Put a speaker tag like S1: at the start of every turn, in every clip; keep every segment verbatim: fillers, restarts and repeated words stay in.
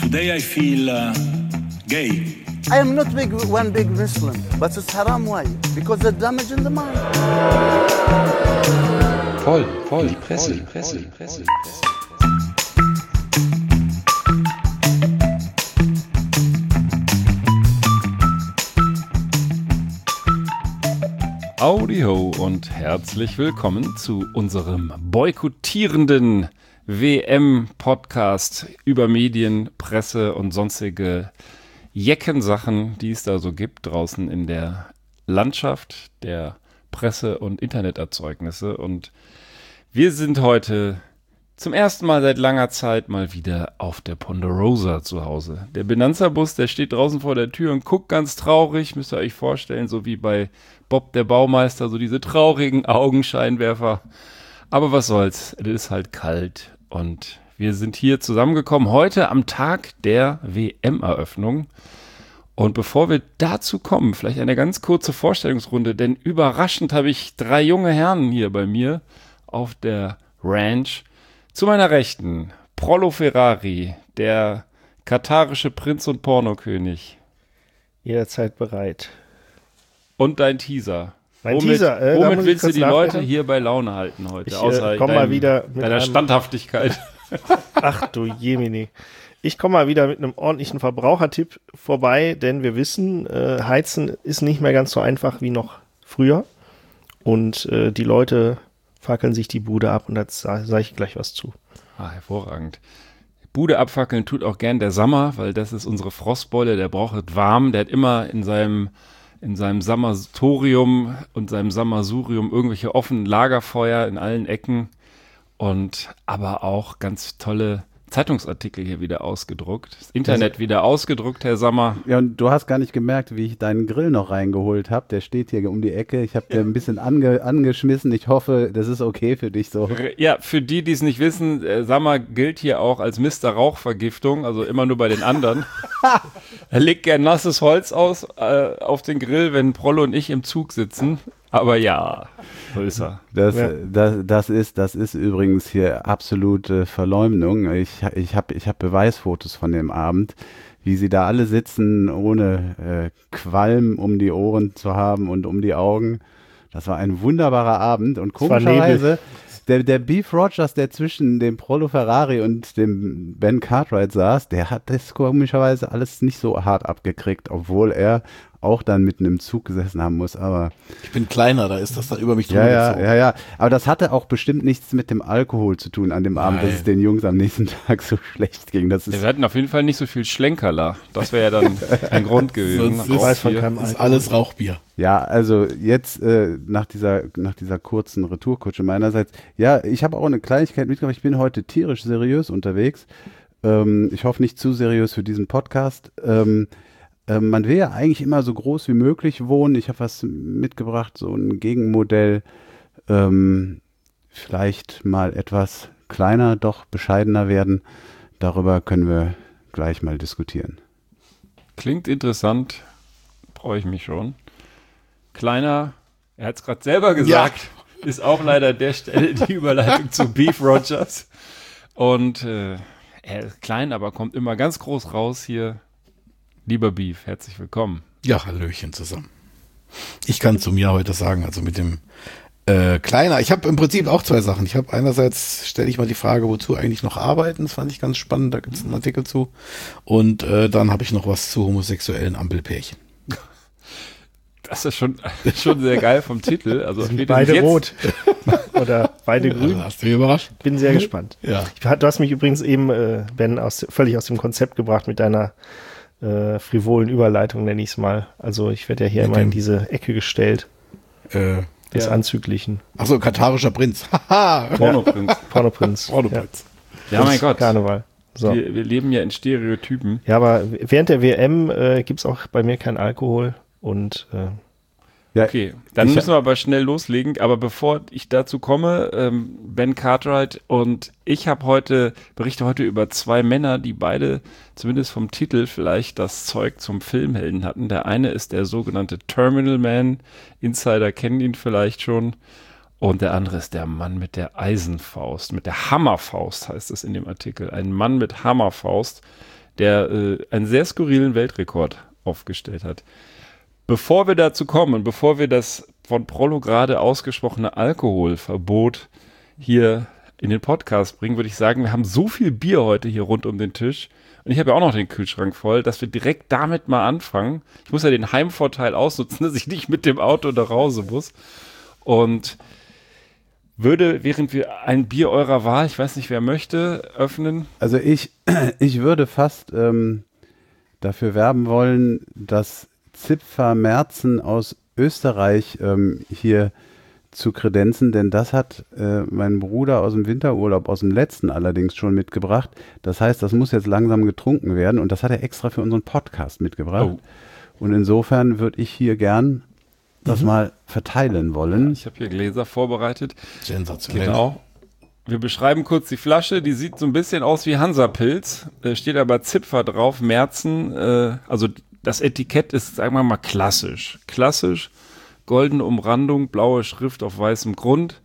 S1: Today I feel uh, gay.
S2: I am not big, one big Muslim, but it's haram why? Because the damage in the mind.
S3: Voll, voll, die Presse, die Presse, die Presse, die Presse. Howdy ho und herzlich willkommen zu unserem boykottierenden W M-Podcast über Medien, Presse und sonstige Jeckensachen, die es da so gibt draußen in der Landschaft der Presse- und Interneterzeugnisse. Und wir sind heute zum ersten Mal seit langer Zeit mal wieder auf der Ponderosa zu Hause. Der Benanza-Bus, der steht draußen vor der Tür und guckt ganz traurig, müsst ihr euch vorstellen, so wie bei Bob der Baumeister, so diese traurigen Augenscheinwerfer. Aber was soll's, es ist halt kalt und wir sind hier zusammengekommen heute am Tag der W M-Eröffnung. Und bevor wir dazu kommen, vielleicht eine ganz kurze Vorstellungsrunde, denn überraschend habe ich drei junge Herren hier bei mir auf der Ranch. Zu meiner Rechten, Prollo Ferrari, der katarische Prinz und Pornokönig.
S4: Jederzeit bereit.
S3: Und dein Teaser.
S4: Mein
S3: womit,
S4: Teaser, äh,
S3: womit willst du die
S4: nachdenken?
S3: Leute hier bei Laune halten heute?
S4: Ich
S3: außer
S4: äh, komme
S3: deinem,
S4: mal wieder mit
S3: deiner
S4: einem,
S3: Standhaftigkeit.
S4: Ach du Jemini. Ich komme mal wieder mit einem ordentlichen Verbrauchertipp vorbei, denn wir wissen, äh, Heizen ist nicht mehr ganz so einfach wie noch früher. Und äh, die Leute fackeln sich die Bude ab und da sage sag ich gleich was zu.
S3: Ah, hervorragend. Bude abfackeln tut auch gern der Sammer, weil das ist unsere Frostbeule, der braucht es warm, der hat immer in seinem in seinem Sammatorium und seinem Sammelsurium irgendwelche offenen Lagerfeuer in allen Ecken und aber auch ganz tolle Zeitungsartikel hier wieder ausgedruckt. Das Internet also, wieder ausgedruckt, Herr Sammer.
S5: Ja, und du hast gar nicht gemerkt, wie ich deinen Grill noch reingeholt habe. Der steht hier um die Ecke. Ich habe den ein bisschen ange, angeschmissen. Ich hoffe, das ist okay für dich so.
S3: Ja, für die, die es nicht wissen, äh, Sammer gilt hier auch als Mister Rauchvergiftung, also immer nur bei den anderen. Er legt gern nasses Holz aus äh, auf den Grill, wenn Prollo und ich im Zug sitzen. Aber ja, so ist er.
S5: Das,
S4: ja.
S5: das, das, ist, das ist übrigens hier absolute Verleumdung. Ich, ich habe ich hab Beweisfotos von dem Abend, wie sie da alle sitzen, ohne äh, Qualm um die Ohren zu haben und um die Augen. Das war ein wunderbarer Abend und komischerweise, der, der Beef Rogers, der zwischen dem Prollo Ferrari und dem Ben Cartwright saß, der hat das komischerweise alles nicht so hart abgekriegt, obwohl er auch dann mitten im Zug gesessen haben muss, aber...
S6: Ich bin kleiner, da ist das dann über mich drüber
S5: ja, ja,
S6: gezogen.
S5: ja, ja, aber das hatte auch bestimmt nichts mit dem Alkohol zu tun an dem Abend,
S6: Nein.
S5: dass es den Jungs am nächsten Tag so schlecht ging. Das ist
S3: Wir hatten auf jeden Fall nicht so viel Schlenkerler. Das wäre ja dann ein Grund gewesen.
S6: Sonst ist,
S4: weiß von
S3: Hier.
S4: keinem
S6: ist
S4: Alkohol.
S6: alles Rauchbier.
S5: ja, also jetzt äh, nach dieser nach dieser kurzen Retourkutsche meinerseits, ja, ich habe auch eine Kleinigkeit mitgebracht. Ich bin heute tierisch seriös unterwegs. Ähm, ich hoffe nicht zu seriös für diesen Podcast. Ähm, Ähm, man will ja eigentlich immer so groß wie möglich wohnen. Ich habe was mitgebracht, so ein Gegenmodell. Ähm, vielleicht mal etwas kleiner, doch bescheidener werden. Darüber können wir gleich mal diskutieren.
S3: Klingt interessant. Freue ich mich schon. Kleiner, er hat es gerade selber gesagt, ja. Ist auch leider an der Stelle die Überleitung zu Beef Rogers. Und äh, er ist klein, aber kommt immer ganz groß raus hier. Lieber Beef, herzlich willkommen.
S6: Ja, Hallöchen zusammen. Ich kann zu mir heute sagen, also mit dem äh, Kleiner, ich habe im Prinzip auch zwei Sachen. Ich habe einerseits, stelle ich mal die Frage, wozu eigentlich noch arbeiten, das fand ich ganz spannend, da gibt es einen Artikel zu. Und äh, dann habe ich noch was zu homosexuellen Ampelpärchen.
S3: Das ist schon, schon sehr geil vom Titel. Also
S4: Sind beide
S3: jetzt,
S4: rot oder beide grün.
S6: Also hast du mich überrascht?
S4: Bin sehr gespannt.
S6: Ja.
S4: Ich, du hast mich übrigens eben, äh, Ben, aus, völlig aus dem Konzept gebracht mit deiner äh, frivolen Überleitung, nenne ich es mal. Also ich werde ja hier
S6: Mit
S4: immer in
S6: dem-
S4: diese Ecke gestellt,
S6: Äh,
S4: des
S3: Ja.
S4: Anzüglichen.
S6: Achso, katarischer Prinz. Haha.
S3: Pornoprinz.
S4: Pornoprinz.
S6: Pornoprinz.
S3: Ja, mein Gott.
S4: Karneval. So.
S3: Wir, wir leben ja in Stereotypen.
S4: Ja, aber während der W M äh, gibt es auch bei mir keinen Alkohol und äh,
S5: Ja,
S3: Okay, dann
S5: Ich-
S3: müssen wir aber schnell loslegen. Aber bevor ich dazu komme, ähm, Ben Cartwright und ich habe heute, berichte heute über zwei Männer, die beide zumindest vom Titel vielleicht das Zeug zum Filmhelden hatten. Der eine ist der sogenannte Terminal Man, Insider kennen ihn vielleicht schon. Und der andere ist der Mann mit der Eisenfaust, mit der Hammerfaust heißt es in dem Artikel. Ein Mann mit Hammerfaust, der äh, einen sehr skurrilen Weltrekord aufgestellt hat. Bevor wir dazu kommen und bevor wir das von Prollo gerade ausgesprochene Alkoholverbot hier in den Podcast bringen, würde ich sagen, wir haben so viel Bier heute hier rund um den Tisch und ich habe ja auch noch den Kühlschrank voll, dass wir direkt damit mal anfangen. Ich muss ja den Heimvorteil ausnutzen, dass ich nicht mit dem Auto nach Hause muss und würde, während wir ein Bier eurer Wahl, ich weiß nicht, wer möchte, öffnen.
S5: Also ich, ich würde fast ähm, dafür werben wollen, dass Zipfer Märzen aus Österreich ähm, hier zu kredenzen, denn das hat äh, mein Bruder aus dem Winterurlaub, aus dem letzten allerdings schon mitgebracht. Das heißt, das muss jetzt langsam getrunken werden und das hat er extra für unseren Podcast mitgebracht. Oh. Und insofern würde ich hier gern das mhm. mal verteilen wollen.
S3: Ich habe hier Gläser vorbereitet.
S6: Sensationell.
S3: Genau. Wir beschreiben kurz die Flasche, die sieht so ein bisschen aus wie Hansa-Pilz, äh, steht aber Zipfer drauf, Märzen, äh, also das Etikett ist, sagen wir mal, klassisch. Klassisch, goldene Umrandung, blaue Schrift auf weißem Grund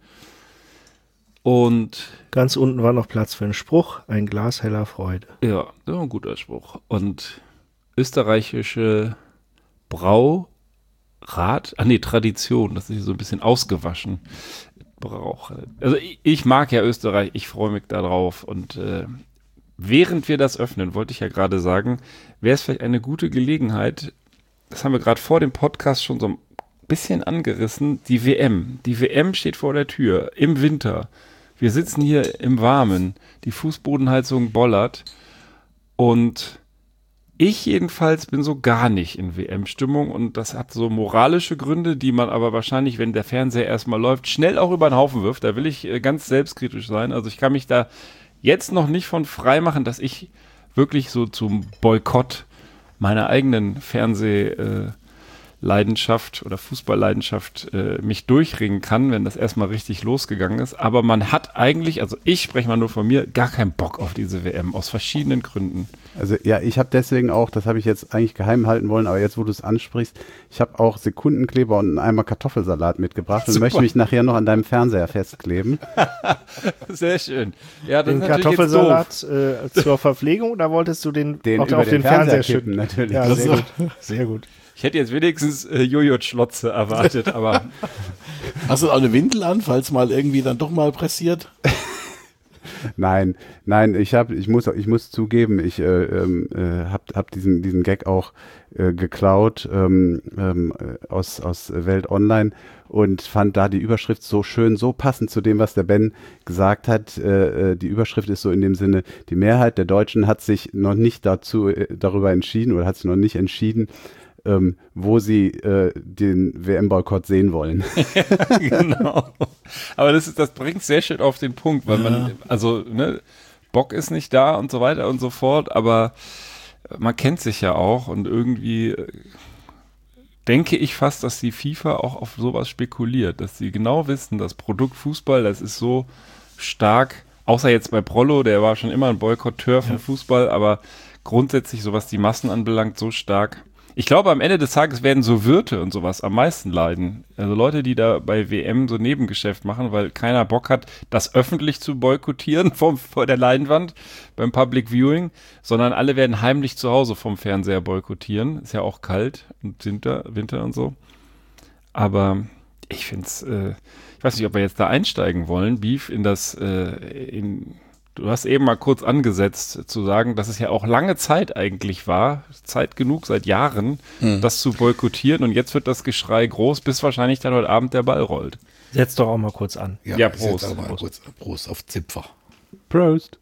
S3: und
S4: ganz unten war noch Platz für einen Spruch, ein Glas heller Freude.
S3: Ja, das war ein guter Spruch. Und österreichische Braurat, ah nee, Tradition, das ist so ein bisschen ausgewaschen. Brauch. Also ich, ich mag ja Österreich, ich freue mich da drauf und äh, während wir das öffnen, wollte ich ja gerade sagen, wäre es vielleicht eine gute Gelegenheit, das haben wir gerade vor dem Podcast schon so ein bisschen angerissen, die W M. Die W M steht vor der Tür, im Winter. Wir sitzen hier im Warmen, die Fußbodenheizung bollert und ich jedenfalls bin so gar nicht in W M-Stimmung und das hat so moralische Gründe, die man aber wahrscheinlich, wenn der Fernseher erstmal läuft, schnell auch über den Haufen wirft. Da will ich äh, ganz selbstkritisch sein. Also ich kann mich da jetzt noch nicht von frei machen, dass ich wirklich so zum Boykott meiner eigenen Fernsehleidenschaft äh, oder Fußballleidenschaft äh, mich durchringen kann, wenn das erstmal richtig losgegangen ist. Aber man hat eigentlich, also ich spreche mal nur von mir, gar keinen Bock auf diese W M, aus verschiedenen Gründen.
S5: Also ja, ich habe deswegen auch, das habe ich jetzt eigentlich geheim halten wollen, aber jetzt, wo du es ansprichst, ich habe auch Sekundenkleber und einen Eimer Kartoffelsalat mitgebracht und
S3: Super.
S5: möchte mich nachher noch an deinem Fernseher festkleben.
S3: Sehr schön. Ja, das
S4: den
S3: ist natürlich
S4: Kartoffelsalat äh, zur Verpflegung oder wolltest du den,
S5: Den
S4: auch
S5: über
S4: auf
S5: den
S4: den, Fernseher
S5: Fernseher
S4: schütten?
S5: kippen, natürlich.
S4: Ja,
S5: Das
S4: sehr
S5: ist
S4: gut. Sehr gut.
S3: Ich hätte jetzt wenigstens äh, Jojo Schlotze erwartet, aber
S6: Hast du auch eine Windel an, falls mal irgendwie dann doch mal pressiert?
S5: Nein, nein, ich habe, ich muss, ich muss zugeben, ich äh, äh, habe hab diesen diesen Gag auch äh, geklaut ähm, ähm, aus aus Welt Online und fand da die Überschrift so schön, so passend zu dem, was der Ben gesagt hat. Äh, die Überschrift ist so in dem Sinne: Die Mehrheit der Deutschen hat sich noch nicht dazu äh, darüber entschieden oder hat sich noch nicht entschieden, Ähm, wo sie äh, den W M-Boykott sehen wollen.
S3: genau. Aber das, ist, das bringt sehr schön auf den Punkt, weil man, also, ne, Bock ist nicht da und so weiter und so fort, aber man kennt sich ja auch und irgendwie äh, denke ich fast, dass die FIFA auch auf sowas spekuliert, dass sie genau wissen, das Produkt Fußball, das ist so stark, außer jetzt bei Prollo, der war schon immer ein Boykotteur von ja. Fußball, aber grundsätzlich, so was die Massen anbelangt, so stark. Ich glaube, am Ende des Tages werden so Wirte und sowas am meisten leiden. Also Leute, die da bei W M so Nebengeschäft machen, weil keiner Bock hat, das öffentlich zu boykottieren vom, vor der Leinwand beim Public Viewing, sondern alle werden heimlich zu Hause vom Fernseher boykottieren. Ist ja auch kalt und Winter, Winter und so. Aber ich finde es, äh, ich weiß nicht, ob wir jetzt da einsteigen wollen, Beef, in das, äh, in Du hast eben mal kurz angesetzt, zu sagen, dass es ja auch lange Zeit eigentlich war, Zeit genug, seit Jahren, mhm. das zu boykottieren und jetzt wird das Geschrei groß, bis wahrscheinlich dann heute Abend der Ball rollt.
S4: Setz doch auch mal kurz an.
S6: Ja,
S3: ja Prost.
S6: Auch mal
S3: Prost.
S6: Kurz, Prost auf Zipfer.
S5: Prost.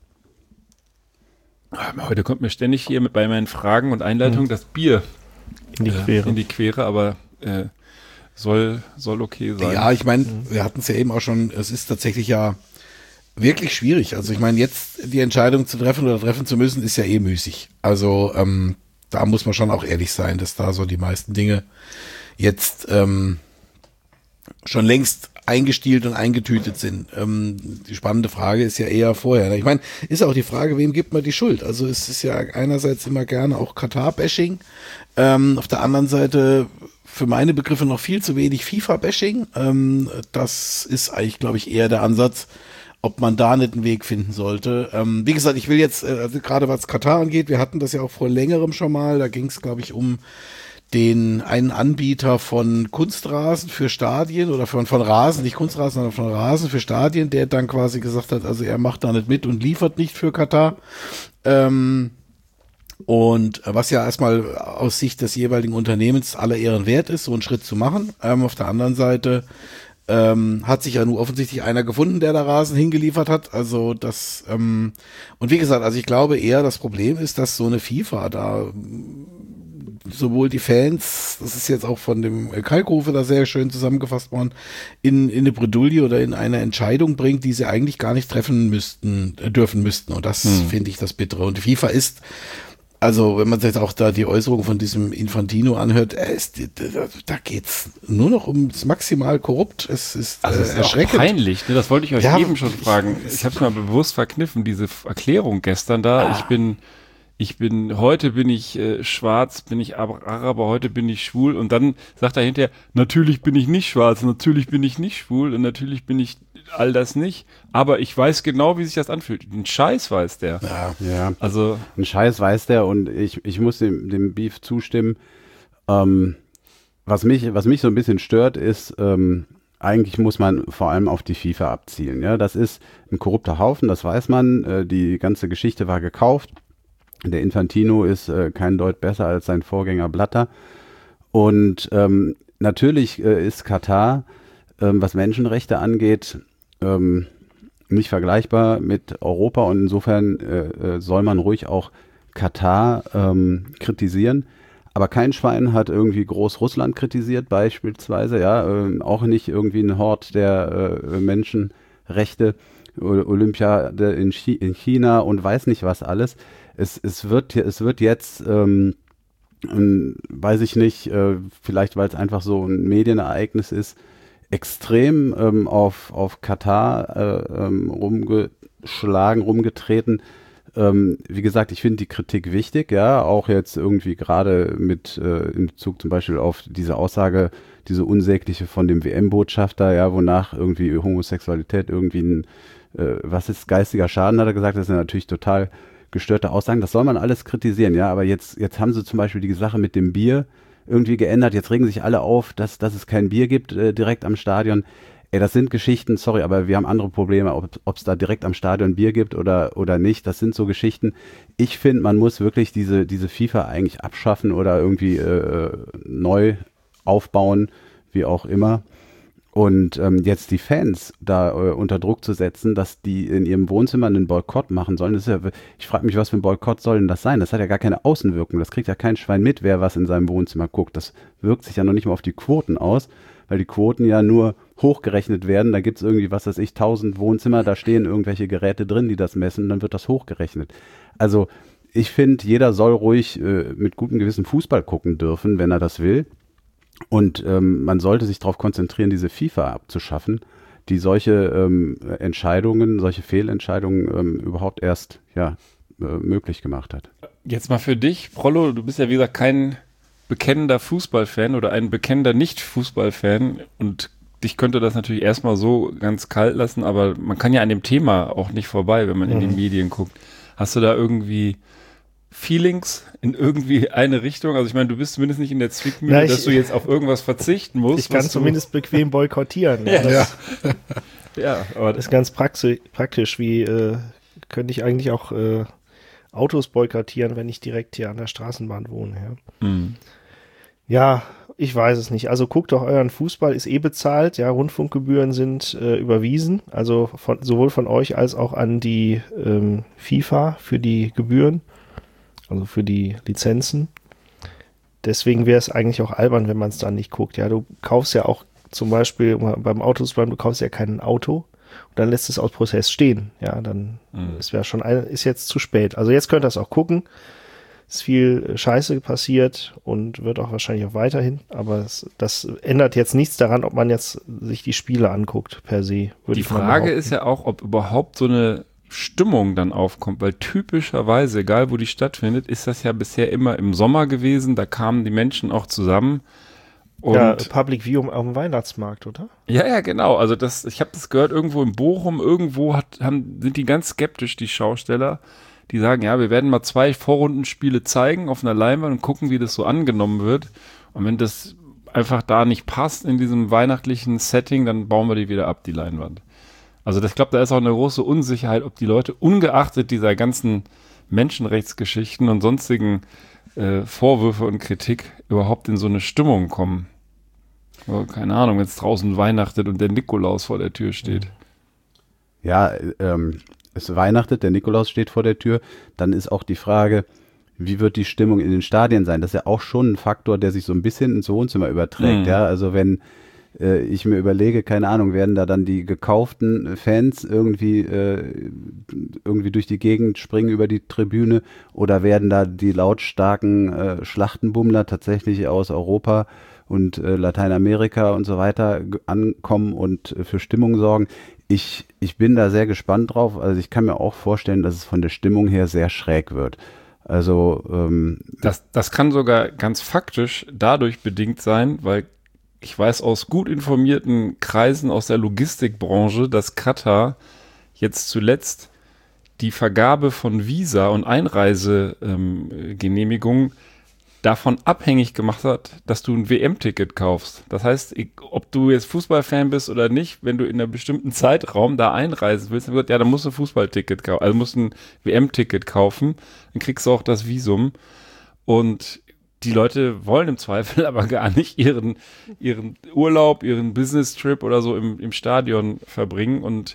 S3: Heute kommt mir ständig hier mit bei meinen Fragen und Einleitungen mhm. das Bier
S4: in die Quere,
S3: äh, in die Quere aber äh, soll, soll okay sein.
S6: Ja, ich meine, wir hatten es ja eben auch schon, es ist tatsächlich ja wirklich schwierig. Also ich meine, jetzt die Entscheidung zu treffen oder treffen zu müssen, ist ja eh müßig. Also ähm, da muss man schon auch ehrlich sein, dass da so die meisten Dinge jetzt ähm, schon längst eingestielt und eingetütet sind. Ähm, die spannende Frage ist ja eher vorher. Ich meine, ist auch die Frage, wem gibt man die Schuld? Also es ist ja einerseits immer gerne auch Katar-Bashing, ähm, auf der anderen Seite für meine Begriffe noch viel zu wenig FIFA-Bashing. Ähm, das ist eigentlich, glaube ich, eher der Ansatz, ob man da nicht einen Weg finden sollte. Ähm, wie gesagt, ich will jetzt, äh, also gerade was Katar angeht, wir hatten das ja auch vor längerem schon mal, da ging es, glaube ich, um den einen Anbieter von Kunstrasen für Stadien oder von, von Rasen, nicht Kunstrasen, sondern von Rasen für Stadien, der dann quasi gesagt hat, also er macht da nicht mit und liefert nicht für Katar. Ähm, und was ja erstmal aus Sicht des jeweiligen Unternehmens aller Ehren wert ist, so einen Schritt zu machen. Ähm, auf der anderen Seite ähm, hat sich ja nun offensichtlich einer gefunden, der da Rasen hingeliefert hat. Also das, ähm, und wie gesagt, also ich glaube eher, das Problem ist, dass so eine FIFA da sowohl die Fans, das ist jetzt auch von dem Kalkofe da sehr schön zusammengefasst worden, in, in eine Bredouille oder in eine Entscheidung bringt, die sie eigentlich gar nicht treffen müssten, äh, dürfen müssten. Und das hm. finde ich das Bittere. Und die FIFA ist, also wenn man sich auch da die Äußerung von diesem Infantino anhört, er ist, da geht's nur noch ums maximal korrupt. Es ist,
S3: also es
S6: äh,
S3: ist
S6: erschreckend.
S3: Auch peinlich, ne? Das wollte ich euch
S6: ja,
S3: eben schon fragen. Ich habe es mal bewusst verkniffen, diese Erklärung gestern da. Ah. Ich bin Ich bin, heute bin ich äh, schwarz, bin ich Araber, heute bin ich schwul und dann sagt er hinterher, natürlich bin ich nicht schwarz, natürlich bin ich nicht schwul und natürlich bin ich all das nicht, aber ich weiß genau, wie sich das anfühlt. Ein Scheiß weiß der.
S5: Ja, ja.
S3: Also
S5: ein Scheiß weiß der und ich, ich muss dem, dem Beef zustimmen. Ähm, was mich, was mich so ein bisschen stört, ist, ähm, eigentlich muss man vor allem auf die FIFA abzielen. Ja, das ist ein korrupter Haufen, das weiß man. Äh, die ganze Geschichte war gekauft. Der Infantino ist äh, kein Deut besser als sein Vorgänger Blatter. Und ähm, natürlich äh, ist Katar, ähm, was Menschenrechte angeht, ähm, nicht vergleichbar mit Europa. Und insofern äh, äh, soll man ruhig auch Katar ähm, kritisieren. Aber kein Schwein hat irgendwie groß Russland kritisiert beispielsweise. Ja, äh, auch nicht irgendwie ein Hort der äh, Menschenrechte, Olympiade in, Chi- in China und weiß nicht was alles. Es, es, wird, es wird jetzt, ähm, ähm, weiß ich nicht, äh, vielleicht weil es einfach so ein Medienereignis ist, extrem ähm, auf, auf Katar äh, ähm, rumgeschlagen, rumgetreten. Ähm, wie gesagt, ich finde die Kritik wichtig, ja, auch jetzt irgendwie gerade mit äh, in Bezug zum Beispiel auf diese Aussage, diese unsägliche von dem W M-Botschafter, ja, wonach irgendwie Homosexualität irgendwie ein, äh, was ist geistiger Schaden, hat er gesagt, das ist ja natürlich total gestörte Aussagen, das soll man alles kritisieren, ja, aber jetzt, jetzt haben sie zum Beispiel die Sache mit dem Bier irgendwie geändert, jetzt regen sich alle auf, dass, dass es kein Bier gibt äh, direkt am Stadion. Ey, das sind Geschichten, sorry, aber wir haben andere Probleme, ob es da direkt am Stadion Bier gibt oder, oder nicht, das sind so Geschichten. Ich finde, man muss wirklich diese, diese FIFA eigentlich abschaffen oder irgendwie äh, neu aufbauen, wie auch immer. Und ähm, jetzt die Fans da äh, unter Druck zu setzen, dass die in ihrem Wohnzimmer einen Boykott machen sollen, das ist ja, ich frage mich, was für ein Boykott soll denn das sein? Das hat ja gar keine Außenwirkung, das kriegt ja kein Schwein mit, wer was in seinem Wohnzimmer guckt. Das wirkt sich ja noch nicht mal auf die Quoten aus, weil die Quoten ja nur hochgerechnet werden. Da gibt es irgendwie, was weiß ich, tausend Wohnzimmer, da stehen irgendwelche Geräte drin, die das messen, dann wird das hochgerechnet. Also ich finde, jeder soll ruhig äh, mit gutem Gewissen Fußball gucken dürfen, wenn er das will. Und ähm, man sollte sich darauf konzentrieren, diese FIFA abzuschaffen, die solche ähm, Entscheidungen, solche Fehlentscheidungen ähm, überhaupt erst ja, äh, möglich gemacht hat.
S3: Jetzt mal für dich, Prollo, du bist ja wie gesagt kein bekennender Fußballfan oder ein bekennender Nicht-Fußballfan und dich könnte das natürlich erstmal so ganz kalt lassen, aber man kann ja an dem Thema auch nicht vorbei, wenn man in die Medien guckt. Hast du da irgendwie Feelings in irgendwie eine Richtung? Also ich meine, du bist zumindest nicht in der Zwickmühle,
S4: Na, ich,
S3: dass du jetzt auf irgendwas verzichten musst.
S4: Ich kann zumindest bequem boykottieren.
S3: Ja,
S4: ja, das,
S3: ja. ja, aber
S4: das ist ganz praxi- praktisch. Wie äh, könnte ich eigentlich auch äh, Autos boykottieren, wenn ich direkt hier an der Straßenbahn wohne? Ja.
S3: Mhm.
S4: Ja, ich weiß es nicht. Also guckt doch euren Fußball, ist eh bezahlt. Ja, Rundfunkgebühren sind äh, überwiesen. Also von, sowohl von euch als auch an die ähm, FIFA für die Gebühren. Also für die Lizenzen. Deswegen wäre es eigentlich auch albern, wenn man es dann nicht guckt. Ja, du kaufst ja auch zum Beispiel beim Autos, du kaufst ja kein Auto und dann lässt es aus Prozess stehen. Ja, dann mhm. es wäre schon ein, ist jetzt zu spät. Also jetzt könnt ihr es auch gucken. Ist viel Scheiße passiert und wird auch wahrscheinlich auch weiterhin. Aber es, das ändert jetzt nichts daran, ob man jetzt sich die Spiele anguckt per se.
S3: Die Frage ist ja auch, ob überhaupt so eine Stimmung dann aufkommt, weil typischerweise, egal wo die stattfindet, ist das ja bisher immer im Sommer gewesen, da kamen die Menschen auch zusammen Und
S4: ja, Public View auf dem Weihnachtsmarkt, oder?
S3: Ja, ja, genau. Also das, ich habe das gehört, irgendwo in Bochum, irgendwo hat, haben, sind die ganz skeptisch, die Schausteller, die sagen, ja, wir werden mal zwei Vorrundenspiele zeigen auf einer Leinwand und gucken, wie das so angenommen wird. Und wenn das einfach da nicht passt in diesem weihnachtlichen Setting, dann bauen wir die wieder ab, die Leinwand. Also das, ich glaube, da ist auch eine große Unsicherheit, ob die Leute ungeachtet dieser ganzen Menschenrechtsgeschichten und sonstigen äh, Vorwürfe und Kritik überhaupt in so eine Stimmung kommen. Oh, keine Ahnung, wenn es draußen weihnachtet und der Nikolaus vor der Tür steht.
S5: Ja, ähm, es weihnachtet, der Nikolaus steht vor der Tür, dann ist auch die Frage, wie wird die Stimmung in den Stadien sein? Das ist ja auch schon ein Faktor, der sich so ein bisschen ins Wohnzimmer überträgt.
S3: Mhm.
S5: Ja, also wenn äh, ich mir überlege, keine Ahnung, werden da dann die gekauften Fans irgendwie äh, irgendwie durch die Gegend springen über die Tribüne oder werden da die lautstarken äh, Schlachtenbummler tatsächlich aus Europa und äh, Lateinamerika und so weiter g- ankommen und äh, für Stimmung sorgen? Ich, ich bin da sehr gespannt drauf. Also ich kann mir auch vorstellen, dass es von der Stimmung her sehr schräg wird. Also ähm,
S3: Das, das kann sogar ganz faktisch dadurch bedingt sein, weil ich weiß aus gut informierten Kreisen aus der Logistikbranche, dass Katar jetzt zuletzt die Vergabe von Visa und Einreisegenehmigungen ähm, davon abhängig gemacht hat, dass du ein W M-Ticket kaufst. Das heißt, ich, ob du jetzt Fußballfan bist oder nicht, wenn du in einem bestimmten Zeitraum da einreisen willst, dann wird, ja, dann musst du ein Fußballticket kaufen, also musst ein W M-Ticket kaufen, dann kriegst du auch das Visum. Und die Leute wollen im Zweifel aber gar nicht ihren, ihren Urlaub, ihren Business-Trip oder so im, im Stadion verbringen. Und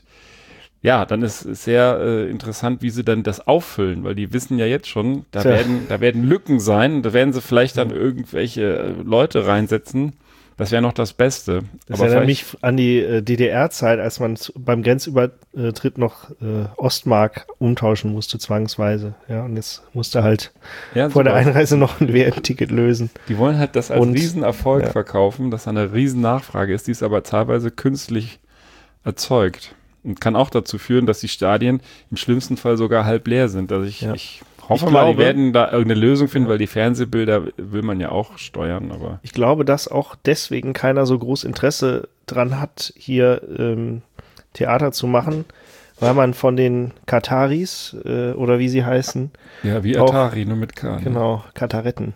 S3: ja, dann ist es sehr äh, interessant, wie sie dann das auffüllen, weil die wissen ja jetzt schon, da
S4: Tja.
S3: werden, da werden Lücken sein, da werden sie vielleicht dann irgendwelche äh, Leute reinsetzen. Das wäre noch das Beste.
S4: Das
S3: Aber
S4: erinnert
S3: vielleicht-
S4: mich an die äh, D D R-Zeit, als man zu, beim Grenzübertritt noch äh, Ostmark umtauschen musste, zwangsweise. Ja, und jetzt musste halt
S3: ja,
S4: vor der
S3: super.
S4: Einreise noch ein W M-Ticket lösen.
S3: Die wollen halt das als
S4: Und-
S3: Riesenerfolg
S4: ja.
S3: verkaufen, dass da eine Riesennachfrage ist, die ist aber teilweise künstlich erzeugt. Und kann auch dazu führen, dass die Stadien im schlimmsten Fall sogar halb leer sind. Also ich,
S4: Ja.
S3: ich hoffe
S4: Ich
S3: mal, die
S4: glaube-
S3: werden da irgendeine Lösung finden, weil die Fernsehbilder will man ja auch steuern, aber
S4: Ich glaube, dass auch deswegen keiner so groß Interesse dran hat, hier ähm, Theater zu machen, weil man von den Kataris äh, oder wie sie heißen,
S3: ja, wie
S4: Auch-
S3: Atari, nur mit K. ne?
S4: genau, Kataretten.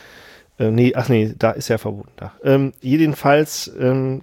S4: Äh, nee, ach nee, da ist ja verboten. Da. Ähm, jedenfalls, ähm,